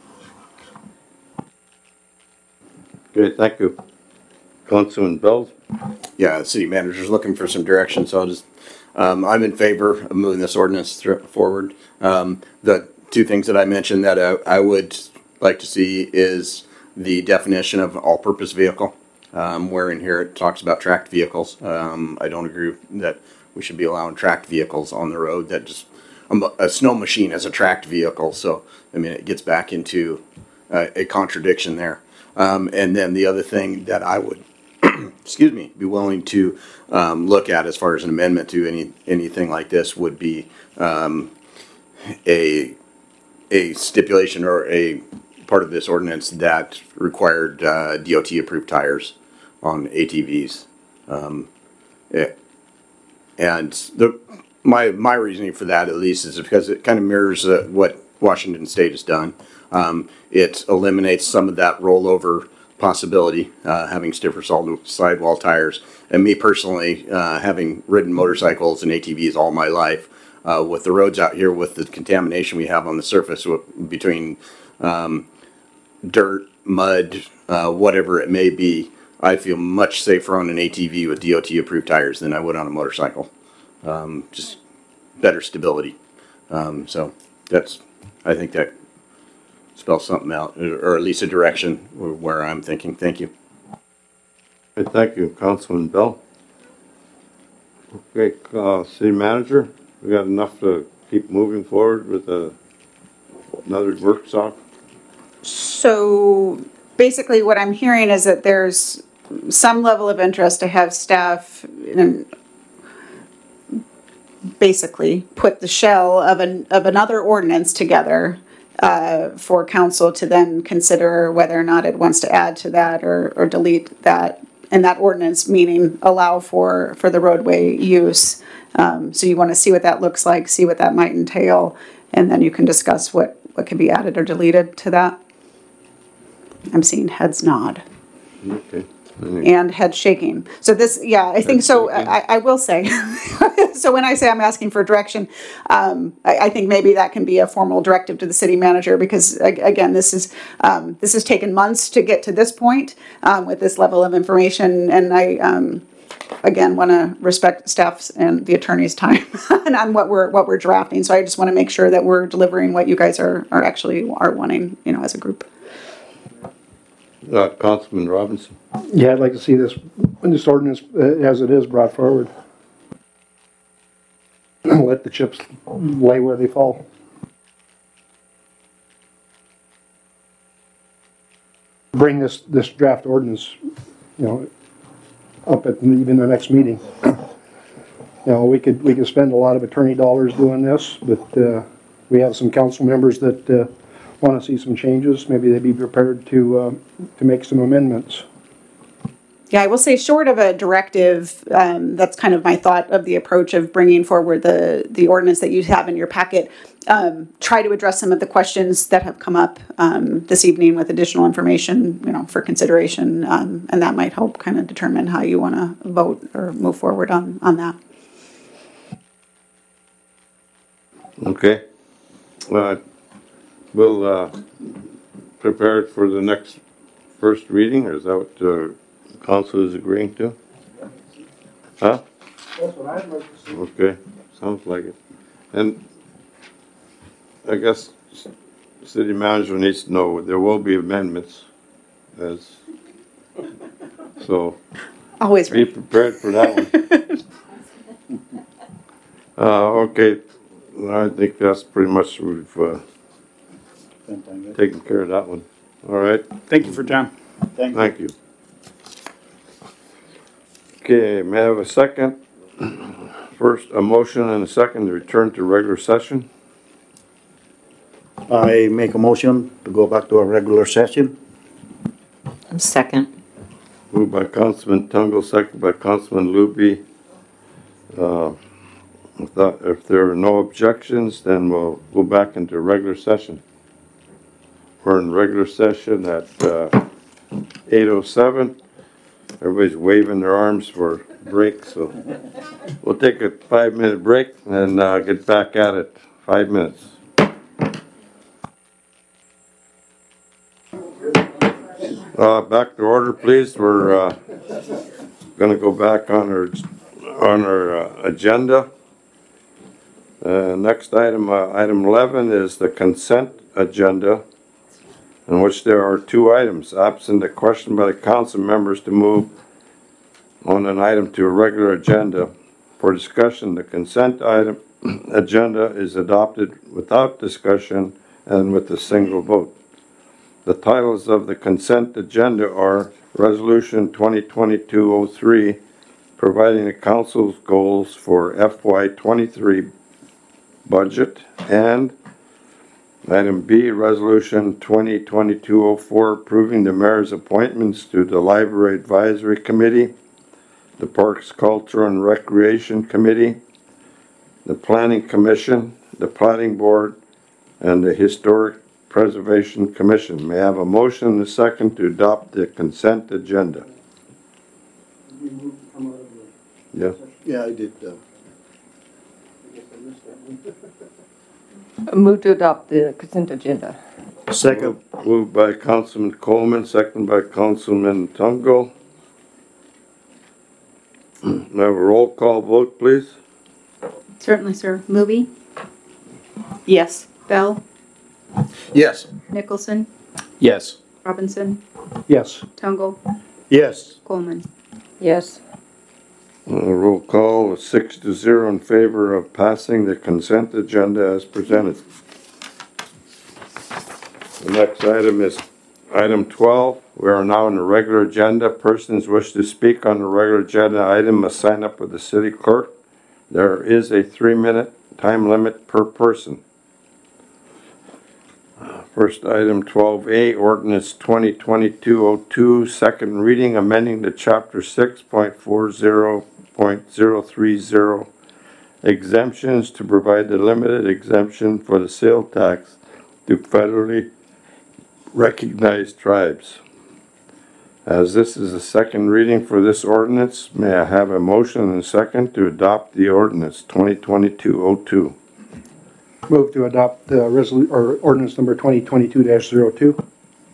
Okay, thank you. Councilman Bells? Yeah, the city manager's looking for some direction, so I'll just, um, I'm in favor of moving this ordinance thro- forward. Um, the two things that I mentioned that I, I would like to see is the definition of all-purpose vehicle, um, where in here it talks about tracked vehicles. Um, I don't agree that we should be allowing tracked vehicles on the road. That just, um, a snow machine is a tracked vehicle, so, I mean, it gets back into uh, a contradiction there. Um, and then the other thing that I would, excuse me, be willing to um, look at as far as an amendment to any anything like this would be um, a a stipulation or a part of this ordinance that required uh, D O T approved tires on A T Vs. Um, it, and the my my reasoning for that at least is because it kind of mirrors uh, what Washington State has done. Um, it eliminates some of that rollover possibility, uh, having stiffer sidewall tires. And me personally, uh, having ridden motorcycles and A T Vs all my life, uh, with the roads out here, with the contamination we have on the surface with, between um, dirt, mud, uh, whatever it may be, I feel much safer on an A T V with D O T approved tires than I would on a motorcycle. Um, just better stability. Um, so that's, I think that spells something out, or at least a direction where I'm thinking. Thank you. Okay, thank you, Councilman Bell. Okay, uh, city manager, we got enough to keep moving forward with a, another workshop? So basically what I'm hearing is that there's some level of interest to have staff in, basically put the shell of an of another ordinance together uh, for council to then consider whether or not it wants to add to that or, or delete that. And that ordinance meaning allow for, for the roadway use. Um, so you want to see what that looks like, see what that might entail, and then you can discuss what, what can be added or deleted to that. I'm seeing heads nod. Okay. And head shaking. So this, yeah, I think so. I, I will say, so when I say I'm asking for direction, um, I, I think maybe that can be a formal directive to the city manager because again, this is um, this has taken months to get to this point um, with this level of information, and I um, again want to respect staff's and the attorney's time on what we're what we're drafting. So I just want to make sure that we're delivering what you guys are are actually are wanting, you know, as a group. Uh, Councilman Robinson. Yeah, I'd like to see this, this ordinance uh, as it is brought forward. Let the chips lay where they fall. Bring this, this draft ordinance, you know, up at even the next meeting. You know, we could, we could spend a lot of attorney dollars doing this, but uh, we have some council members that uh, want to see some changes. Maybe they'd be prepared to uh, to make some amendments. Yeah, I will say short of a directive, um, that's kind of my thought of the approach of bringing forward the, the ordinance that you have in your packet. Um, try to address some of the questions that have come up um, this evening with additional information, you know, for consideration. Um, and that might help kind of determine how you want to vote or move forward on, on that. Okay. Uh, we'll uh, prepare it for the next first reading, or is that what the council is agreeing to? Huh? That's what I'd like to see. Okay, sounds like it. And I guess the city manager needs to know there will be amendments, as so. Always be prepared for that one. uh, okay, I think that's pretty much we've uh, taken care of that one. All right. Thank you for your time. Thank, Thank you. Okay, may I have a second? first, a motion and a second to return to regular session. I make a motion to go back to our regular session. Second. Moved by Councilman Tungle, second by Councilman Luby. Uh, without- If there are no objections, then we'll go back into regular session. We're in regular session at uh, eight oh seven. Everybody's waving their arms for break, so we'll take a five-minute break and uh, get back at it. Five minutes. Uh, back to order, please. We're uh, going to go back on our on our uh, agenda. Uh, next item, uh, item eleven, is the consent agenda, in which there are two items. Absent a question by the council members to move on an item to a regular agenda for discussion, the consent item agenda is adopted without discussion and with a single vote. The titles of the consent agenda are Resolution twenty twenty-two oh three, providing the council's goals for F Y twenty-three budget, and item B, Resolution twenty twenty-two oh four, approving the mayor's appointments to the Library Advisory Committee, the Parks, Culture, and Recreation Committee, the Planning Commission, the Planning Board, and the Historic Preservation Commission. May I have a motion and a second to adopt the consent agenda? Yeah. Yeah, I did. Uh, Move to adopt the consent agenda. Second. Moved by Councilman Coleman, second by Councilman Tungo. May I have a roll call vote, please? Certainly, sir. Luby? Yes. Bell? Yes. Nicholson? Yes. Robinson? Yes. Tungle? Yes. Coleman? Yes. Uh, roll call is six to zero in favor of passing the consent agenda as presented. The next item is item twelve. We are now in the regular agenda. Persons wish to speak on the regular agenda item must sign up with the city clerk. There is a three-minute time limit per person. First item twelve A, ordinance twenty twenty-two oh two, second reading, amending the chapter six point four zero point zero three zero exemptions to provide the limited exemption for the sale tax to federally recognized tribes. As this is the second reading for this ordinance, may I have a motion and a second to adopt the ordinance twenty twenty-two oh two? Move to adopt the resolu, or ordinance number twenty twenty-two dash zero two.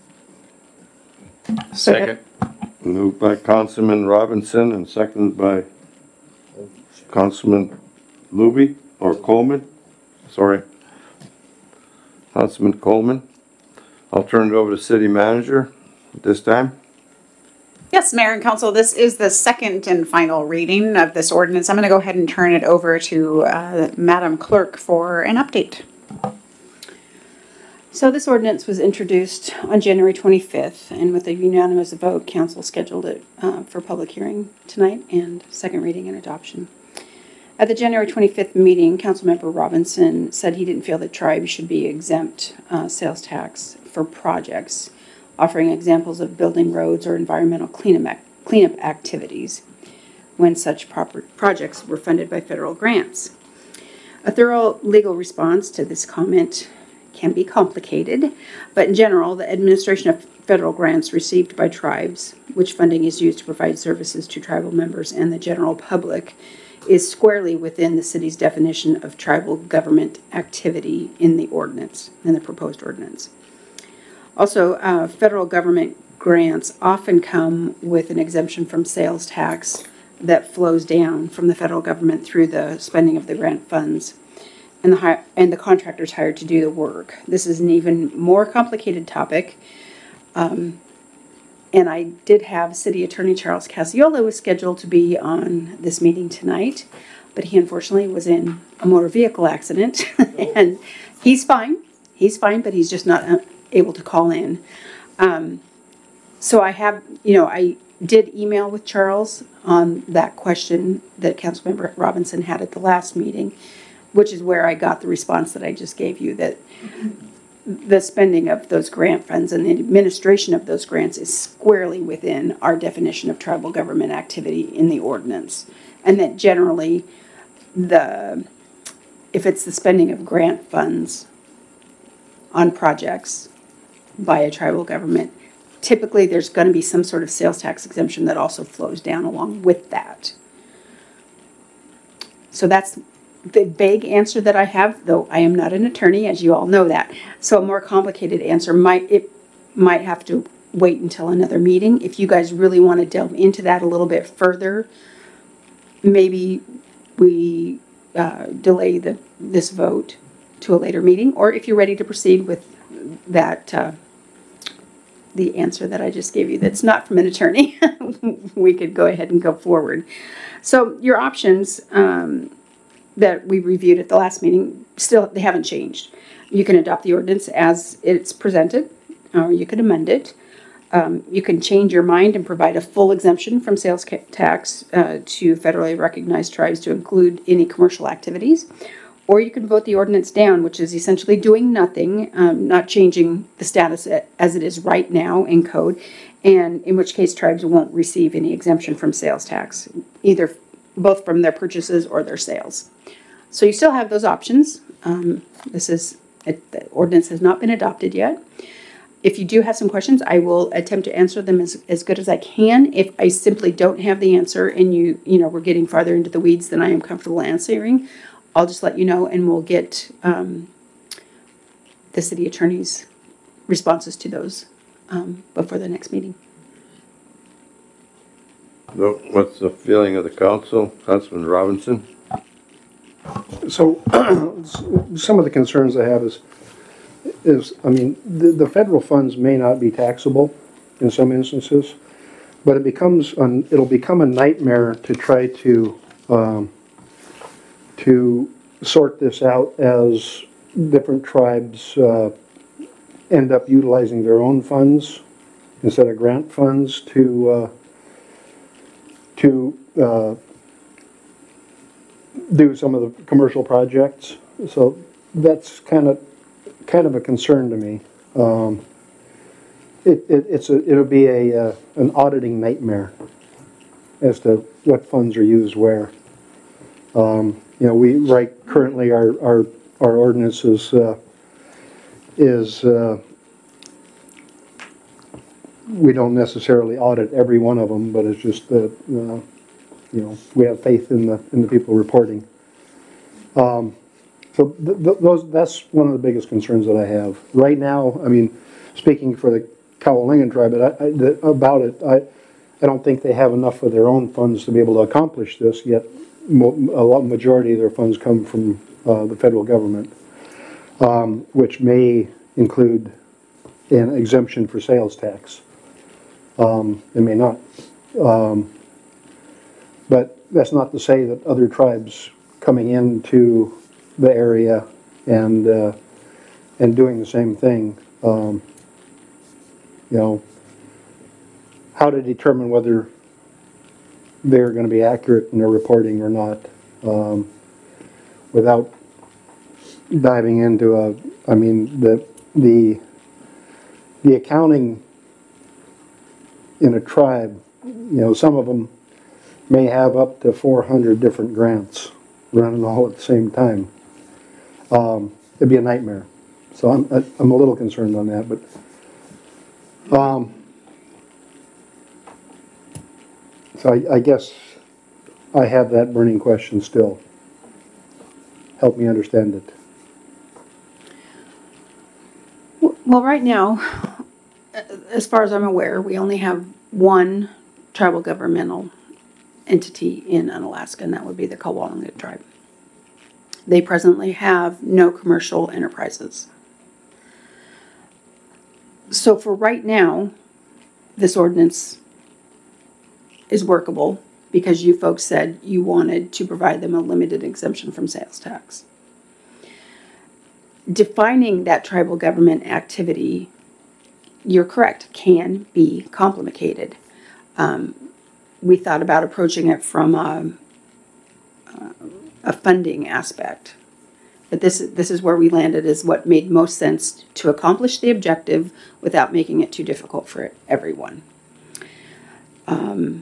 Second. Moved by Councilman Robinson and seconded by Councilman Luby, or Coleman, sorry. Councilman Coleman. I'll turn it over to City Manager at this time. Yes, Mayor and Council, this is the second and final reading of this ordinance. I'm going to go ahead and turn it over to uh, Madam Clerk for an update. So this ordinance was introduced on January twenty-fifth, and with a unanimous vote, council scheduled it uh, for public hearing tonight and second reading and adoption. At the January twenty-fifth meeting, Councilmember Robinson said he didn't feel that tribes should be exempt uh, sales tax for projects, offering examples of building roads or environmental cleanup, cleanup activities when such proper projects were funded by federal grants. A thorough legal response to this comment can be complicated, but in general, the administration of federal grants received by tribes, which funding is used to provide services to tribal members and the general public, is squarely within the city's definition of tribal government activity in the ordinance, in the proposed ordinance. Also, uh, federal government grants often come with an exemption from sales tax that flows down from the federal government through the spending of the grant funds and the hi- and the contractors hired to do the work. This is an even more complicated topic. Um, and I did have City Attorney Charles Casiola was scheduled to be on this meeting tonight, but he unfortunately was in a motor vehicle accident and he's fine. He's fine, but he's just not uh, able to call in. Um, So I have, you know, I did email with Charles on that question that Councilmember Robinson had at the last meeting, which is where I got the response that I just gave you, that the spending of those grant funds and the administration of those grants is squarely within our definition of tribal government activity in the ordinance. And that generally, the if it's the spending of grant funds on projects by a tribal government, typically there's going to be some sort of sales tax exemption that also flows down along with that. So that's the vague answer that I have, though I am not an attorney, as you all know that. So a more complicated answer might it might have to wait until another meeting. If you guys really want to delve into that a little bit further, maybe we uh, delay the this vote to a later meeting, or if you're ready to proceed with that, uh, the answer that I just gave you that's not from an attorney, we could go ahead and go forward. So your options um, that we reviewed at the last meeting, still, they haven't changed. You can adopt the ordinance as it's presented, or you could amend it. Um, you can change your mind and provide a full exemption from sales tax uh, to federally recognized tribes to include any commercial activities. Or you can vote the ordinance down, which is essentially doing nothing, um, not changing the status as it is right now in code, and in which case tribes won't receive any exemption from sales tax, either both from their purchases or their sales. So you still have those options. Um, this is, it, the ordinance has not been adopted yet. If you do have some questions, I will attempt to answer them as, as good as I can. If I simply don't have the answer and you, you know, we're getting farther into the weeds than I am comfortable answering, I'll just let you know, and we'll get um, the city attorney's responses to those um, before the next meeting. So what's the feeling of the council? Councilman Robinson? So some of the concerns I have is, is I mean, the, the federal funds may not be taxable in some instances, but it becomes an, it'll become a nightmare to try to um, to sort this out as different tribes uh, end up utilizing their own funds instead of grant funds to uh, to uh, do some of the commercial projects. So that's kind of kind of a concern to me. Um, it, it, it's a, it'll be a uh, an auditing nightmare as to what funds are used where. Um, you know, we right currently our our our ordinance is uh, is uh, we don't necessarily audit every one of them, but it's just that uh, you know, we have faith in the in the people reporting. Um, so th th those that's one of the biggest concerns that I have right now. I mean, speaking for the Cowalingan tribe, but I, I, the, about it, I I don't think they have enough of their own funds to be able to accomplish this yet. Mo a lot majority of their funds come from uh, the federal government, um, which may include an exemption for sales tax. Um, it may not. Um, But that's not to say that other tribes coming into the area and uh, and doing the same thing, um, you know, how to determine whether they're going to be accurate in their reporting or not, um, without diving into a, I mean, the the the accounting in a tribe, you know, some of them may have up to four hundred different grants running all at the same time. Um, it'd be a nightmare. So I'm, I'm a little concerned on that, but um, so I, I guess I have that burning question still. Help me understand it. Well, right now, as far as I'm aware, we only have one tribal governmental entity in Unalaska, and that would be the Cowalinga tribe. They presently have no commercial enterprises. So for right now, this ordinance is workable because you folks said you wanted to provide them a limited exemption from sales tax. Defining that tribal government activity you're correct, can be complicated. Um, we thought about approaching it from a, a funding aspect. But this, this is where we landed, is what made most sense to accomplish the objective without making it too difficult for everyone. Um,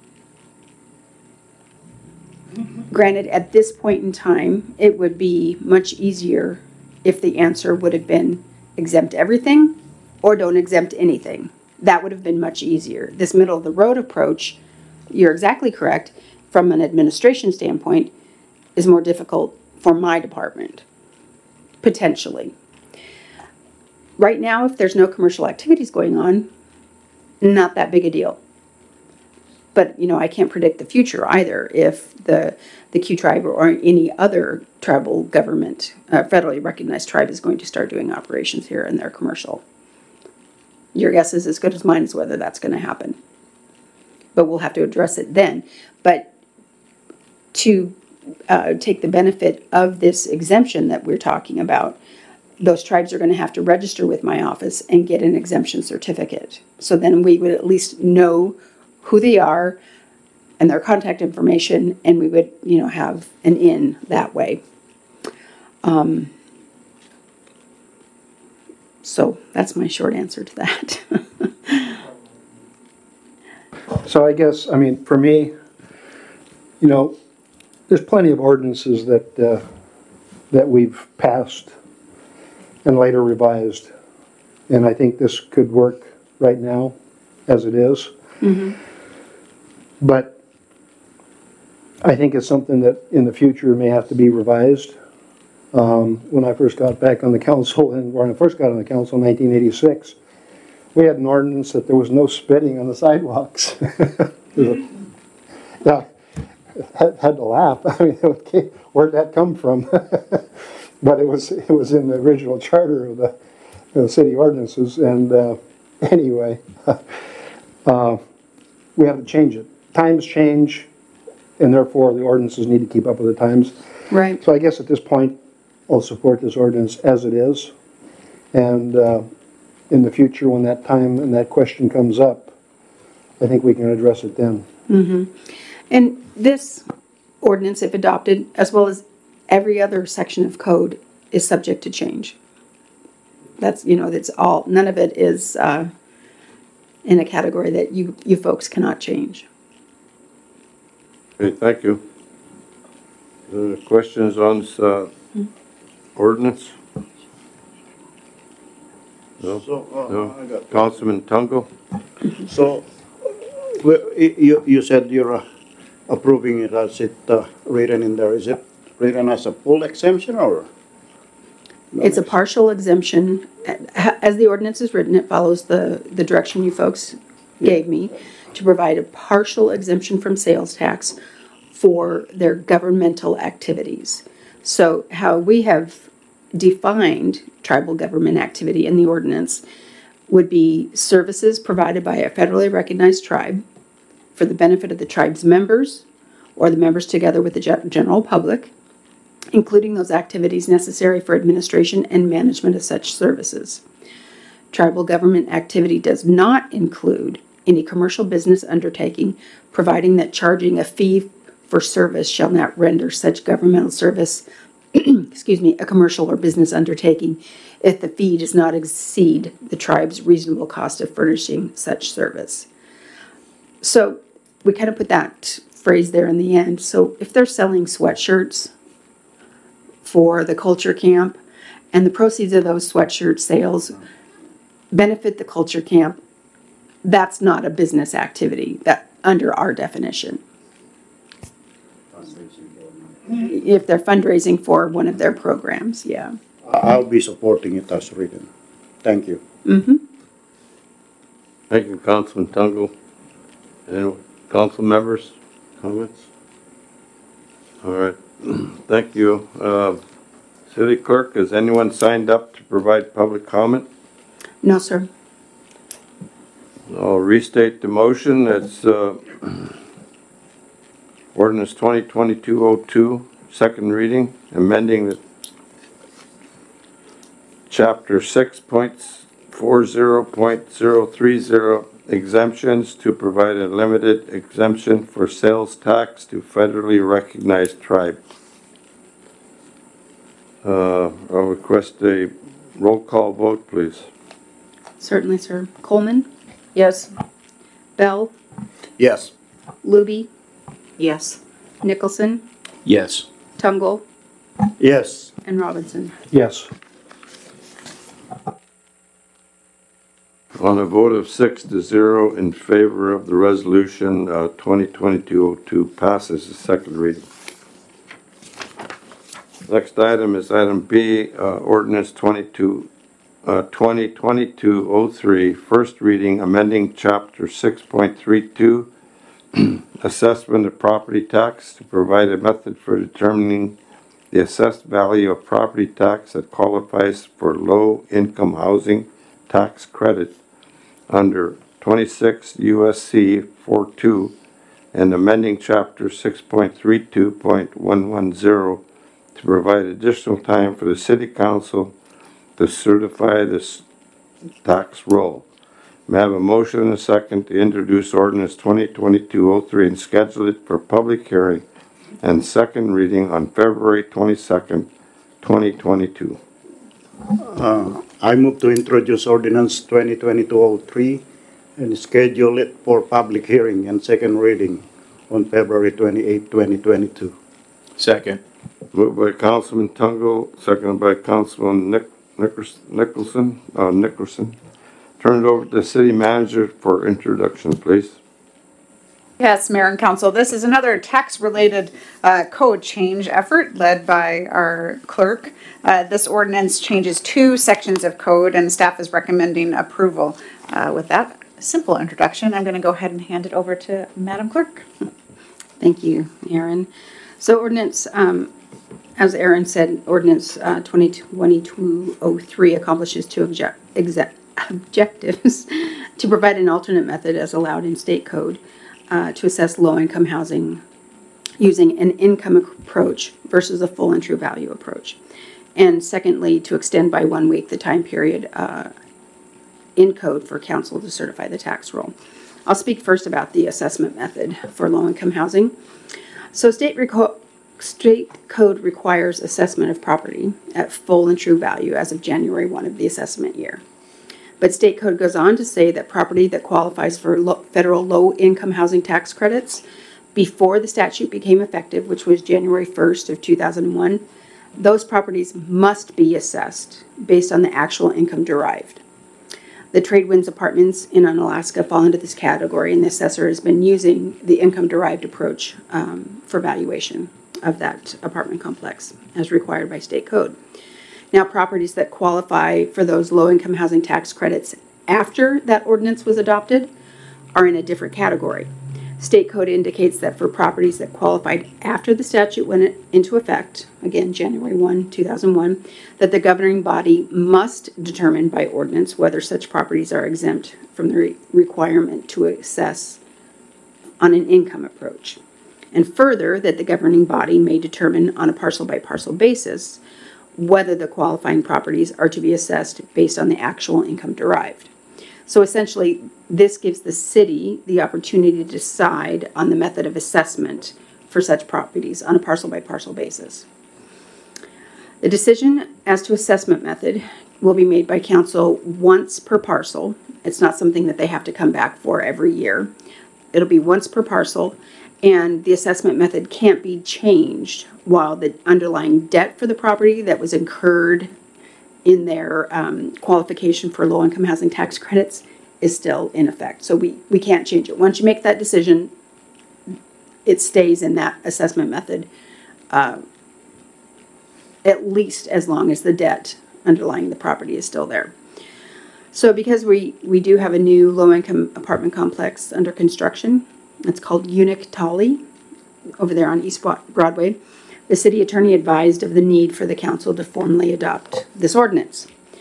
granted, at this point in time, it would be much easier if the answer would have been exempt everything or don't exempt anything. That would have been much easier. This middle of the road approach, you're exactly correct, from an administration standpoint, is more difficult for my department, potentially. Right now, if there's no commercial activities going on, not that big a deal. But, you know, I can't predict the future either. If the the Q tribe or any other tribal government, uh, federally recognized tribe, is going to start doing operations here and they're commercial. Your guess is as good as mine as whether that's going to happen. But we'll have to address it then. But to uh, take the benefit of this exemption that we're talking about, those tribes are going to have to register with my office and get an exemption certificate. So then we would at least know who they are and their contact information, and we would, you know, have an in that way. Um, so that's my short answer to that. So I guess, I mean, for me, you know, there's plenty of ordinances that uh, that we've passed and later revised, and I think this could work right now as it is. Mm-hmm. But I think it's something that in the future may have to be revised. Um, when I first got back on the council, and when I first got on the council in nineteen eighty-six, we had an ordinance that there was no spitting on the sidewalks. Yeah, had, had to laugh. I mean, okay, where'd that come from? But it was it was in the original charter of the, the city ordinances. And uh, anyway, uh, we have to change it. Times change, and therefore the ordinances need to keep up with the times. Right. So I guess at this point, I'll support this ordinance as it is. And uh, in the future, when that time and that question comes up, I think we can address it then. Mm-hmm. And this ordinance, if adopted, as well as every other section of code, is subject to change. That's, you know, that's all, none of it is uh, in a category that you, you folks cannot change. Okay, thank you. The questions on this uh, ordinance? No? So, uh, No? I got- Councilman Tungo? So, we- you, you said you're uh, approving it as it uh, written in there. Is it written as a full exemption or? It's a partial exemption. As the ordinance is written, it follows the, the direction you folks gave me to provide a partial exemption from sales tax for their governmental activities. So how we have defined tribal government activity in the ordinance would be services provided by a federally recognized tribe for the benefit of the tribe's members or the members together with the general public, including those activities necessary for administration and management of such services. Tribal government activity does not include any commercial business undertaking, providing that charging a fee for service shall not render such governmental service, excuse me, a commercial or business undertaking if the fee does not exceed the tribe's reasonable cost of furnishing such service. So we kind of put that phrase there in the end. So if they're selling sweatshirts for the culture camp, and the proceeds of those sweatshirt sales benefit the culture camp, that's not a business activity that under our definition. If they're fundraising for one of their programs, yeah. I'll be supporting it as written. Thank you. Mm-hmm. Thank you, Councilman Tungo. Any council members, comments? All right, thank you. Uh, City Clerk, has anyone signed up to provide public comment? No, sir. I'll restate the motion. It's uh, ordinance twenty twenty-two oh two, second reading, amending the chapter six point forty point zero three zero exemptions to provide a limited exemption for sales tax to federally recognized tribe. Uh, I'll request a roll call vote, please. Certainly, sir. Coleman, Yes. Bell, Yes. Luby, Yes. Nicholson, Yes. Tungle, Yes. and Robinson. Yes. On a vote of six to zero in favor of the resolution, uh, twenty twenty-two oh two passes the second reading. Next item is item B, uh, ordinance twenty-two, uh, twenty twenty-two oh three, first reading, amending chapter six point three two, assessment of property tax to provide a method for determining the assessed value of property tax that qualifies for low-income housing tax credit under twenty-six U S C forty-two and amending chapter six point three two point one one zero to provide additional time for the city council to certify this tax roll. May I have a motion and a second to introduce ordinance twenty twenty-two oh three and schedule it for public hearing and second reading on February twenty-second, twenty twenty-two. Uh, I move to introduce ordinance twenty twenty-two oh three and schedule it for public hearing and second reading on February twenty-eighth, twenty twenty-two. Second. Moved by Councilman Tungle, seconded by Councilman Nick, Nickers- Nicholson, uh, Nickerson. Turn it over to the city manager for introduction, please. Yes, Mayor and Council, this is another tax-related uh, code change effort led by our clerk. Uh, This ordinance changes two sections of code, and staff is recommending approval. Uh, With that simple introduction, I'm going to go ahead and hand it over to Madam Clerk. Thank you, Aaron. So ordinance, um, as Aaron said, ordinance uh, twenty twenty-two oh three accomplishes two object, exec, objectives to provide an alternate method as allowed in state code uh, to assess low-income housing using an income approach versus a full and true value approach. And secondly, to extend by one week the time period uh, in code for council to certify the tax roll. I'll speak first about the assessment method for low-income housing. So state, reco- state code requires assessment of property at full and true value as of January first of the assessment year. But state code goes on to say that property that qualifies for lo- federal low-income housing tax credits before the statute became effective, which was January first of two thousand one, those properties must be assessed based on the actual income derived. The Tradewinds apartments in Unalaska fall into this category, and the assessor has been using the income-derived approach um, for valuation of that apartment complex, as required by state code. Now, properties that qualify for those low-income housing tax credits after that ordinance was adopted are in a different category. State code indicates that for properties that qualified after the statute went into effect, again, January first, two thousand one, that the governing body must determine by ordinance whether such properties are exempt from the re- requirement to assess on an income approach. And further, that the governing body may determine on a parcel-by-parcel basis whether the qualifying properties are to be assessed based on the actual income derived. So essentially, this gives the city the opportunity to decide on the method of assessment for such properties on a parcel-by-parcel basis. The decision as to assessment method will be made by council once per parcel. It's not something that they have to come back for every year. It'll be once per parcel, and the assessment method can't be changed while the underlying debt for the property that was incurred in their um, qualification for low-income housing tax credits is still in effect. So we, we can't change it. Once you make that decision, it stays in that assessment method uh, at least as long as the debt underlying the property is still there. So because we, we do have a new low-income apartment complex under construction, it's called Unictali over there on East Broadway, the city attorney advised of the need for the council to formally adopt this ordinance.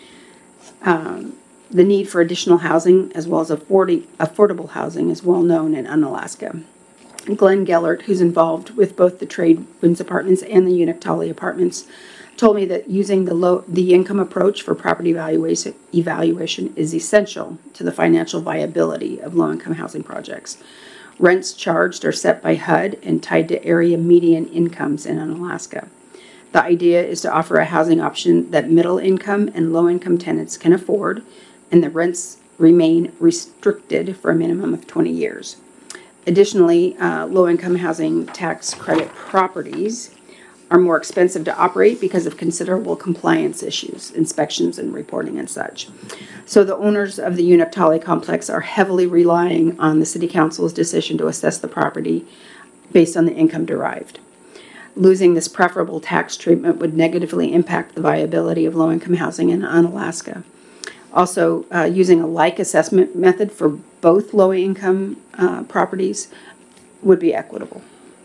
Um, the need for additional housing as well as affording, affordable housing is well known in Unalaska. Glenn Gellert, who's involved with both the Tradewinds apartments and the Unictali apartments, told me that using the low, the income approach for property evaluation, evaluation is essential to the financial viability of low-income housing projects. Rents charged are set by H U D and tied to area median incomes in Unalaska. The idea is to offer a housing option that middle-income and low-income tenants can afford, and the rents remain restricted for a minimum of twenty years. Additionally, uh, low-income housing tax credit properties are more expensive to operate because of considerable compliance issues, inspections and reporting and such. So the owners of the Unictali complex are heavily relying on the City Council's decision to assess the property based on the income derived. Losing this preferable tax treatment would negatively impact the viability of low-income housing in Unalaska. Also, uh, using a like assessment method for both low-income uh, properties would be equitable.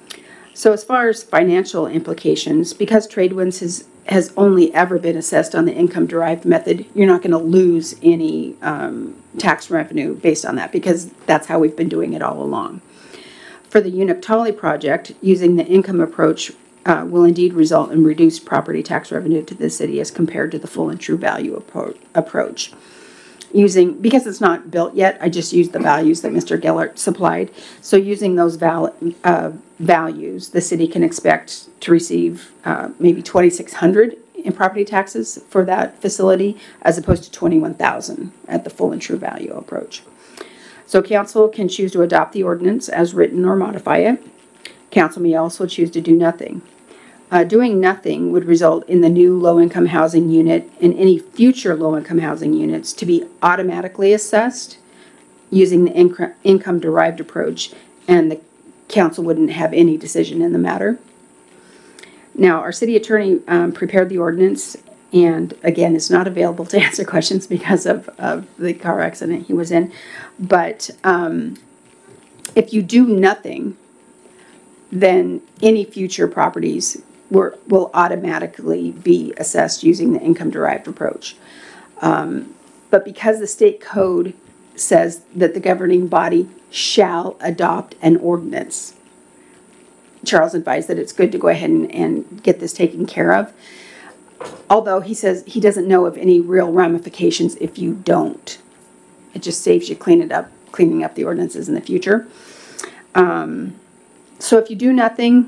So as far as financial implications, because Tradewinds has, has only ever been assessed on the income-derived method, you're not going to lose any um, tax revenue based on that, because that's how we've been doing it all along. For the Unictali project, using the income approach uh, will indeed result in reduced property tax revenue to the city as compared to the full and true value appro- approach. Using, because it's not built yet, I just used the values that Mister Gellert supplied. So using those val, uh, values, the city can expect to receive uh, maybe twenty-six hundred in property taxes for that facility, as opposed to twenty-one thousand at the full and true value approach. So council can choose to adopt the ordinance as written or modify it. Council may also choose to do nothing. Uh, doing nothing would result in the new low-income housing unit and any future low-income housing units to be automatically assessed using the inc- income-derived approach, and the council wouldn't have any decision in the matter. Now, our city attorney um, prepared the ordinance, and again, is not available to answer questions because of, of the car accident he was in. But um, if you do nothing, then any future properties Were, will automatically be assessed using the income-derived approach. Um, but because the state code says that the governing body shall adopt an ordinance, Charles advised that it's good to go ahead and, and get this taken care of. Although he says he doesn't know of any real ramifications if you don't. It just saves you clean it up, cleaning up the ordinances in the future. Um, so if you do nothing,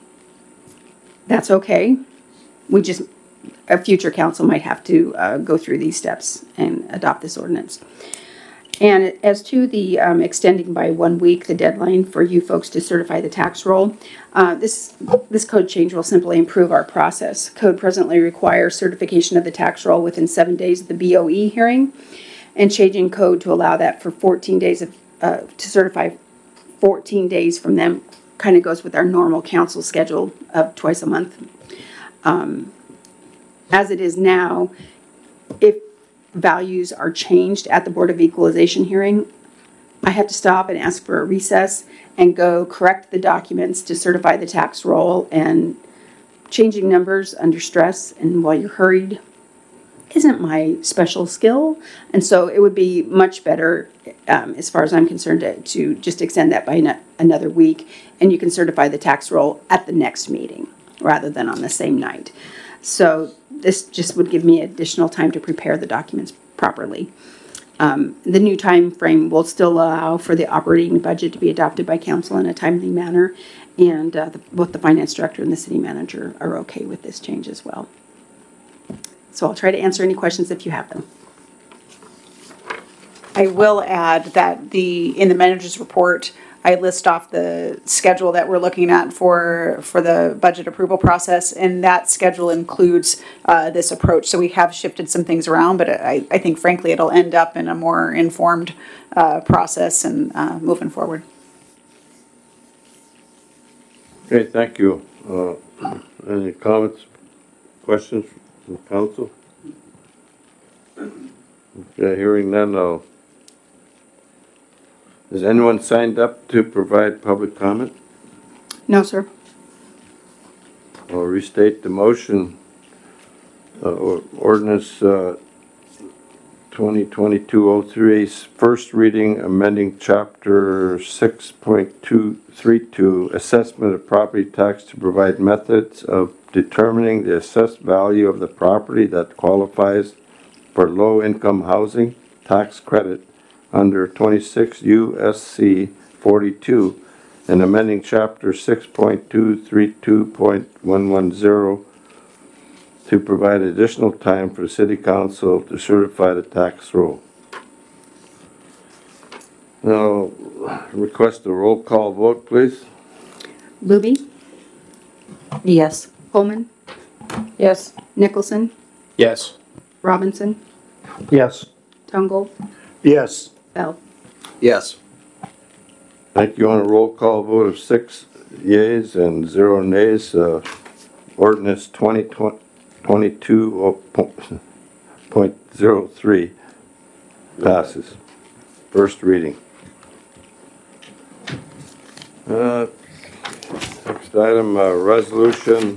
that's okay. We just, a future council might have to uh, go through these steps and adopt this ordinance. And as to the um, extending by one week the deadline for you folks to certify the tax roll, uh, this this code change will simply improve our process. Code presently requires certification of the tax roll within seven days of the B O E hearing, and changing code to allow that for fourteen days of uh, to certify fourteen days from them kind of goes with our normal council schedule of twice a month. Um, as it is now, if values are changed at the Board of Equalization hearing, I have to stop and ask for a recess and go correct the documents to certify the tax roll, and changing numbers under stress and while you're hurried isn't my special skill. And so it would be much better, um, as far as I'm concerned, to, to just extend that by no, another week, and you can certify the tax roll at the next meeting rather than on the same night. So this just would give me additional time to prepare the documents properly. Um, the new time frame will still allow for the operating budget to be adopted by council in a timely manner, and uh, the, both the finance director and the city manager are okay with this change as well. So I'll try to answer any questions if you have them. I will add that the in the manager's report, I list off the schedule that we're looking at for for the budget approval process, and that schedule includes uh, this approach. So we have shifted some things around, but I, I think, frankly, it'll end up in a more informed uh, process and uh, moving forward. Okay, thank you. Uh, any comments, questions from the council? Okay, hearing none, I'll Has anyone signed up to provide public comment? No, sir. I'll restate the motion. Uh, or- ordinance uh, twenty twenty-two oh three, first reading, amending chapter six point two three two, assessment of property tax to provide methods of determining the assessed value of the property that qualifies for low-income housing tax credit under twenty-six U S C forty-two, and amending chapter six point two three two point one one zero to provide additional time for the city council to certify the tax roll. Now, request a roll call vote, please. Luby? Yes. Coleman? Yes. Nicholson? Yes. Robinson? Yes. Tungle? Yes. Bell? Yes. Thank you. On a roll call vote of six yeas and zero nays, uh, ordinance twenty twenty-two point zero three passes. First reading. Uh, next item, uh, resolution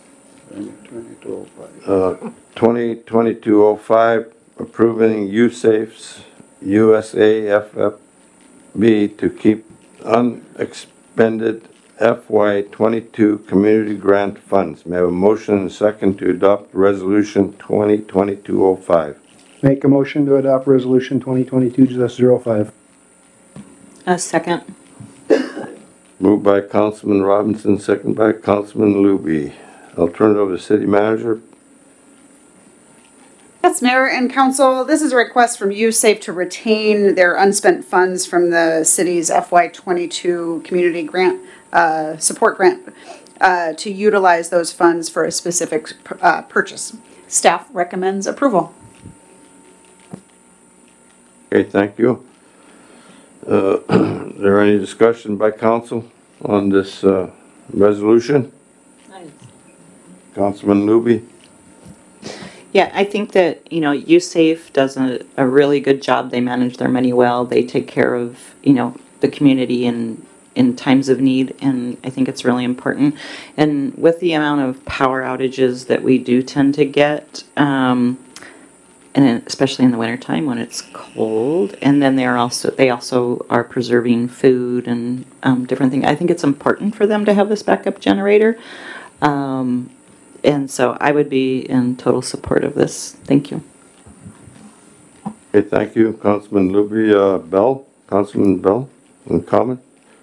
uh, twenty twenty-two oh five approving USAFE's U S A F F B to keep unexpended F Y twenty-two community grant funds. May I have a motion and a second to adopt resolution twenty twenty-two oh five? Make a motion to adopt resolution twenty twenty-two dash oh five. A second. Moved by Councilman Robinson, second by Councilman Luby. I'll turn it over to City Manager. Yes, Mayor and Council, this is a request from USAFE to retain their unspent funds from the city's F Y twenty-two community grant, uh, support grant, uh, to utilize those funds for a specific uh, purchase. Staff recommends approval. Okay, thank you. Uh, is there any discussion by council on this uh, resolution? Nice. Councilman Luby? Yeah, I think that, you know, USAFE does a, a really good job. They manage their money well. They take care of, you know, the community in, in times of need, and I think it's really important. And with the amount of power outages that we do tend to get, um, and especially in the wintertime when it's cold, and then they're also they also are preserving food and um, different things. I think it's important for them to have this backup generator. Um, And so I would be in total support of this. Thank you. Okay, thank you, Councilman Luby. Uh, Bell, Councilman Bell, any comment?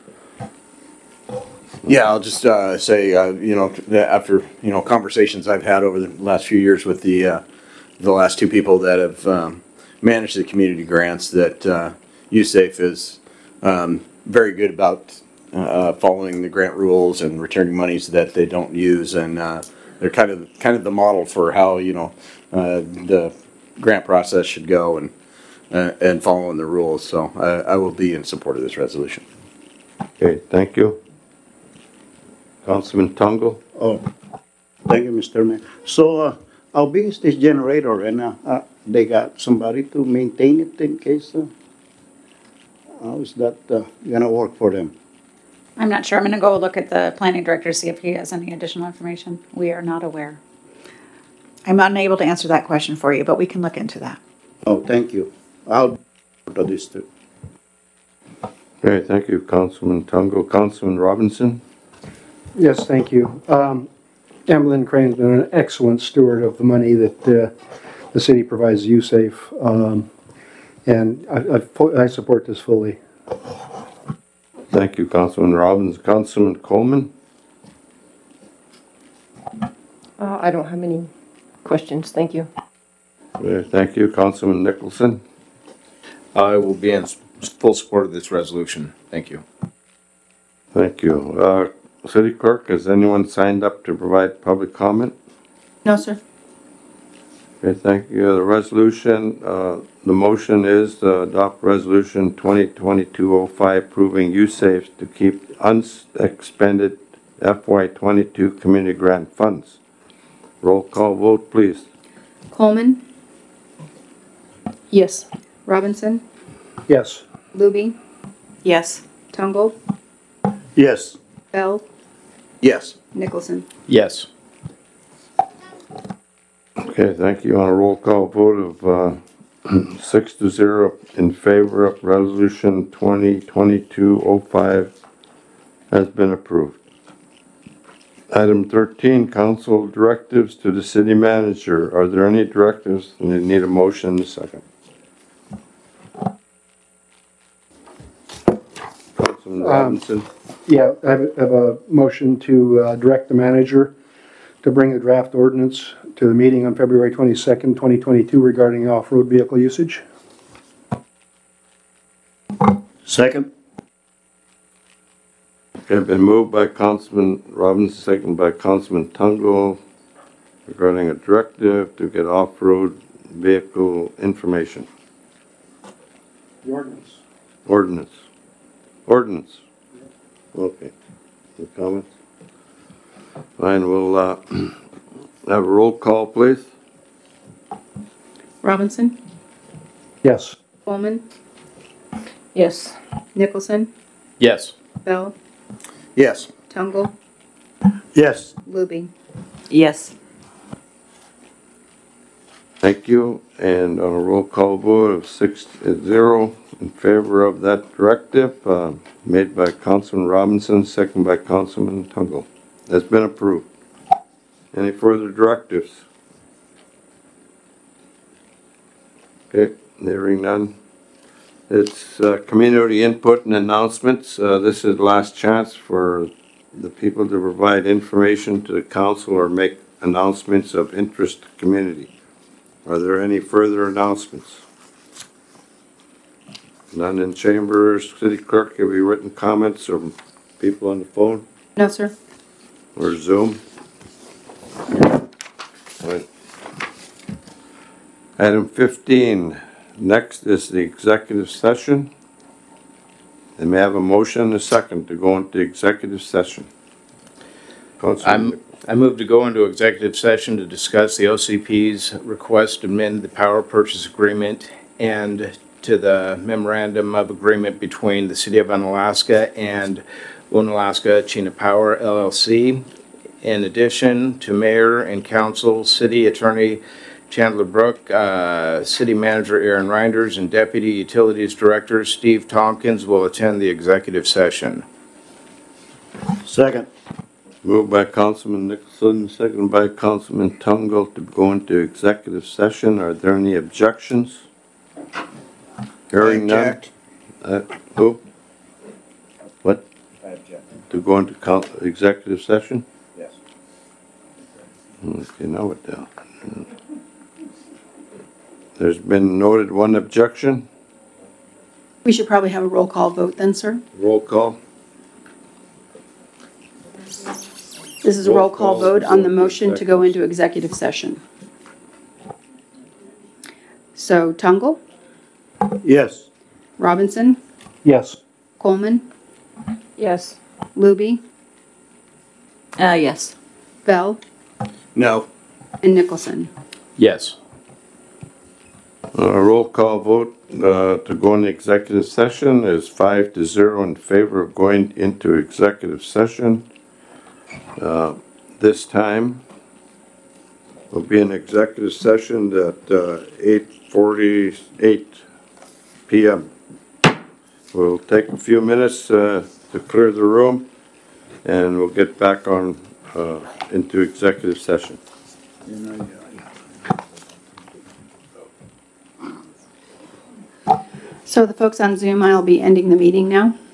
Yeah, I'll just uh, say, uh, you know, that after, you know, conversations I've had over the last few years with the uh, the last two people that have um, managed the community grants, that uh, USAFE is um, very good about uh, following the grant rules and returning monies that they don't use, and uh, they're kind of kind of the model for how, you know, uh, the grant process should go, and uh, and following the rules. So I, I will be in support of this resolution. Okay, thank you. Councilman Tungle? Oh, thank you, Mister Mayor. So, uh, how big is this generator, and uh, uh, they got somebody to maintain it in case? Uh, how is that uh, gonna work for them? I'm not sure. I'm going to go look at the planning director, see if he has any additional information. We are not aware. I'm unable to answer that question for you, but we can look into that. Oh, thank you. I'll do this too. Okay, thank you, Councilman Tungle. Councilman Robinson? Yes, thank you. Um, Emlyn Crane's been an excellent steward of the money that uh, the city provides USAFE, um, and I, I, I support this fully. Thank you, Councilman Robbins. Councilman Coleman? Uh, I don't have any questions. Thank you. Okay, thank you, Councilman Nicholson. I will be in full support of this resolution. Thank you. Thank you. Uh, City Clerk, has anyone signed up to provide public comment? No, sir. Okay, thank you. The resolution, uh, the motion is to adopt resolution twenty twenty-two oh five approving USAFE to keep unexpended F Y twenty-two community grant funds. Roll call vote, please. Coleman? Yes. Robinson? Yes. Luby? Yes. Tungle? Yes. Bell? Yes. Nicholson? Yes. Okay, thank you. On a roll call vote of uh, Six to zero in favor of resolution twenty twenty-two oh five has been approved. Item thirteen, council directives to the city manager. Are there any directives? We need a motion in a second. Councilman Robinson. Yeah, I have, I have a motion to uh, direct the manager to bring a draft ordinance to the meeting on February twenty-second, twenty twenty-two regarding off-road vehicle usage. Second. Okay, been moved by Councilman Robinson, second by Councilman Tungo regarding a directive to get off-road vehicle information. The ordinance. Ordinance. Ordinance. Okay. Any comments? Fine, we'll, uh, have a roll call, please. Robinson? Yes. Coleman? Yes. Nicholson? Yes. Bell? Yes. Tungle? Yes. Luby? Yes. Thank you. And on a roll call vote of six to zero in favor of that directive, uh, made by Councilman Robinson, second by Councilman Tungle. That's been approved. Any further directives? Okay, hearing none. It's uh, community input and announcements. Uh, this is the last chance for the people to provide information to the council or make announcements of interest to the community. Are there any further announcements? None in chambers. City clerk, have you written comments from people on the phone No, sir. or Zoom? Right. Item fifteen. Next is the executive session. And may I have a motion and a second to go into executive session? I'm, I move to go into executive session to discuss the O C P's request to amend the power purchase agreement and to the memorandum of agreement between the City of Unalaska and Unalaska Chena Power L L C. In addition to Mayor and Council, City Attorney Chandler Brook, uh, City Manager Aaron Reinders, and Deputy Utilities Director Steve Tompkins will attend the executive session. Second. Moved by Councilman Nicholson, second by Councilman Tungle to go into executive session. Are there any objections? Hearing none. Uh, who? What? I object. To go into coun- executive session? Yes. Okay, now what the hell? There's been noted one objection. We should probably have a roll call vote then, sir. Roll call. This is a roll call vote on the motion to go into executive session. So Tungle? Yes. Robinson? Yes. Coleman? Yes. Luby? Uh, yes. Bell? No. And Nicholson? Yes. A roll call vote uh, to go into executive session is five to zero in favor of going into executive session. Uh, this time will be an executive session at uh, eight forty-eight p m We'll take a few minutes uh, to clear the room, and we'll get back on uh, into executive session. So the folks on Zoom, I'll be ending the meeting now.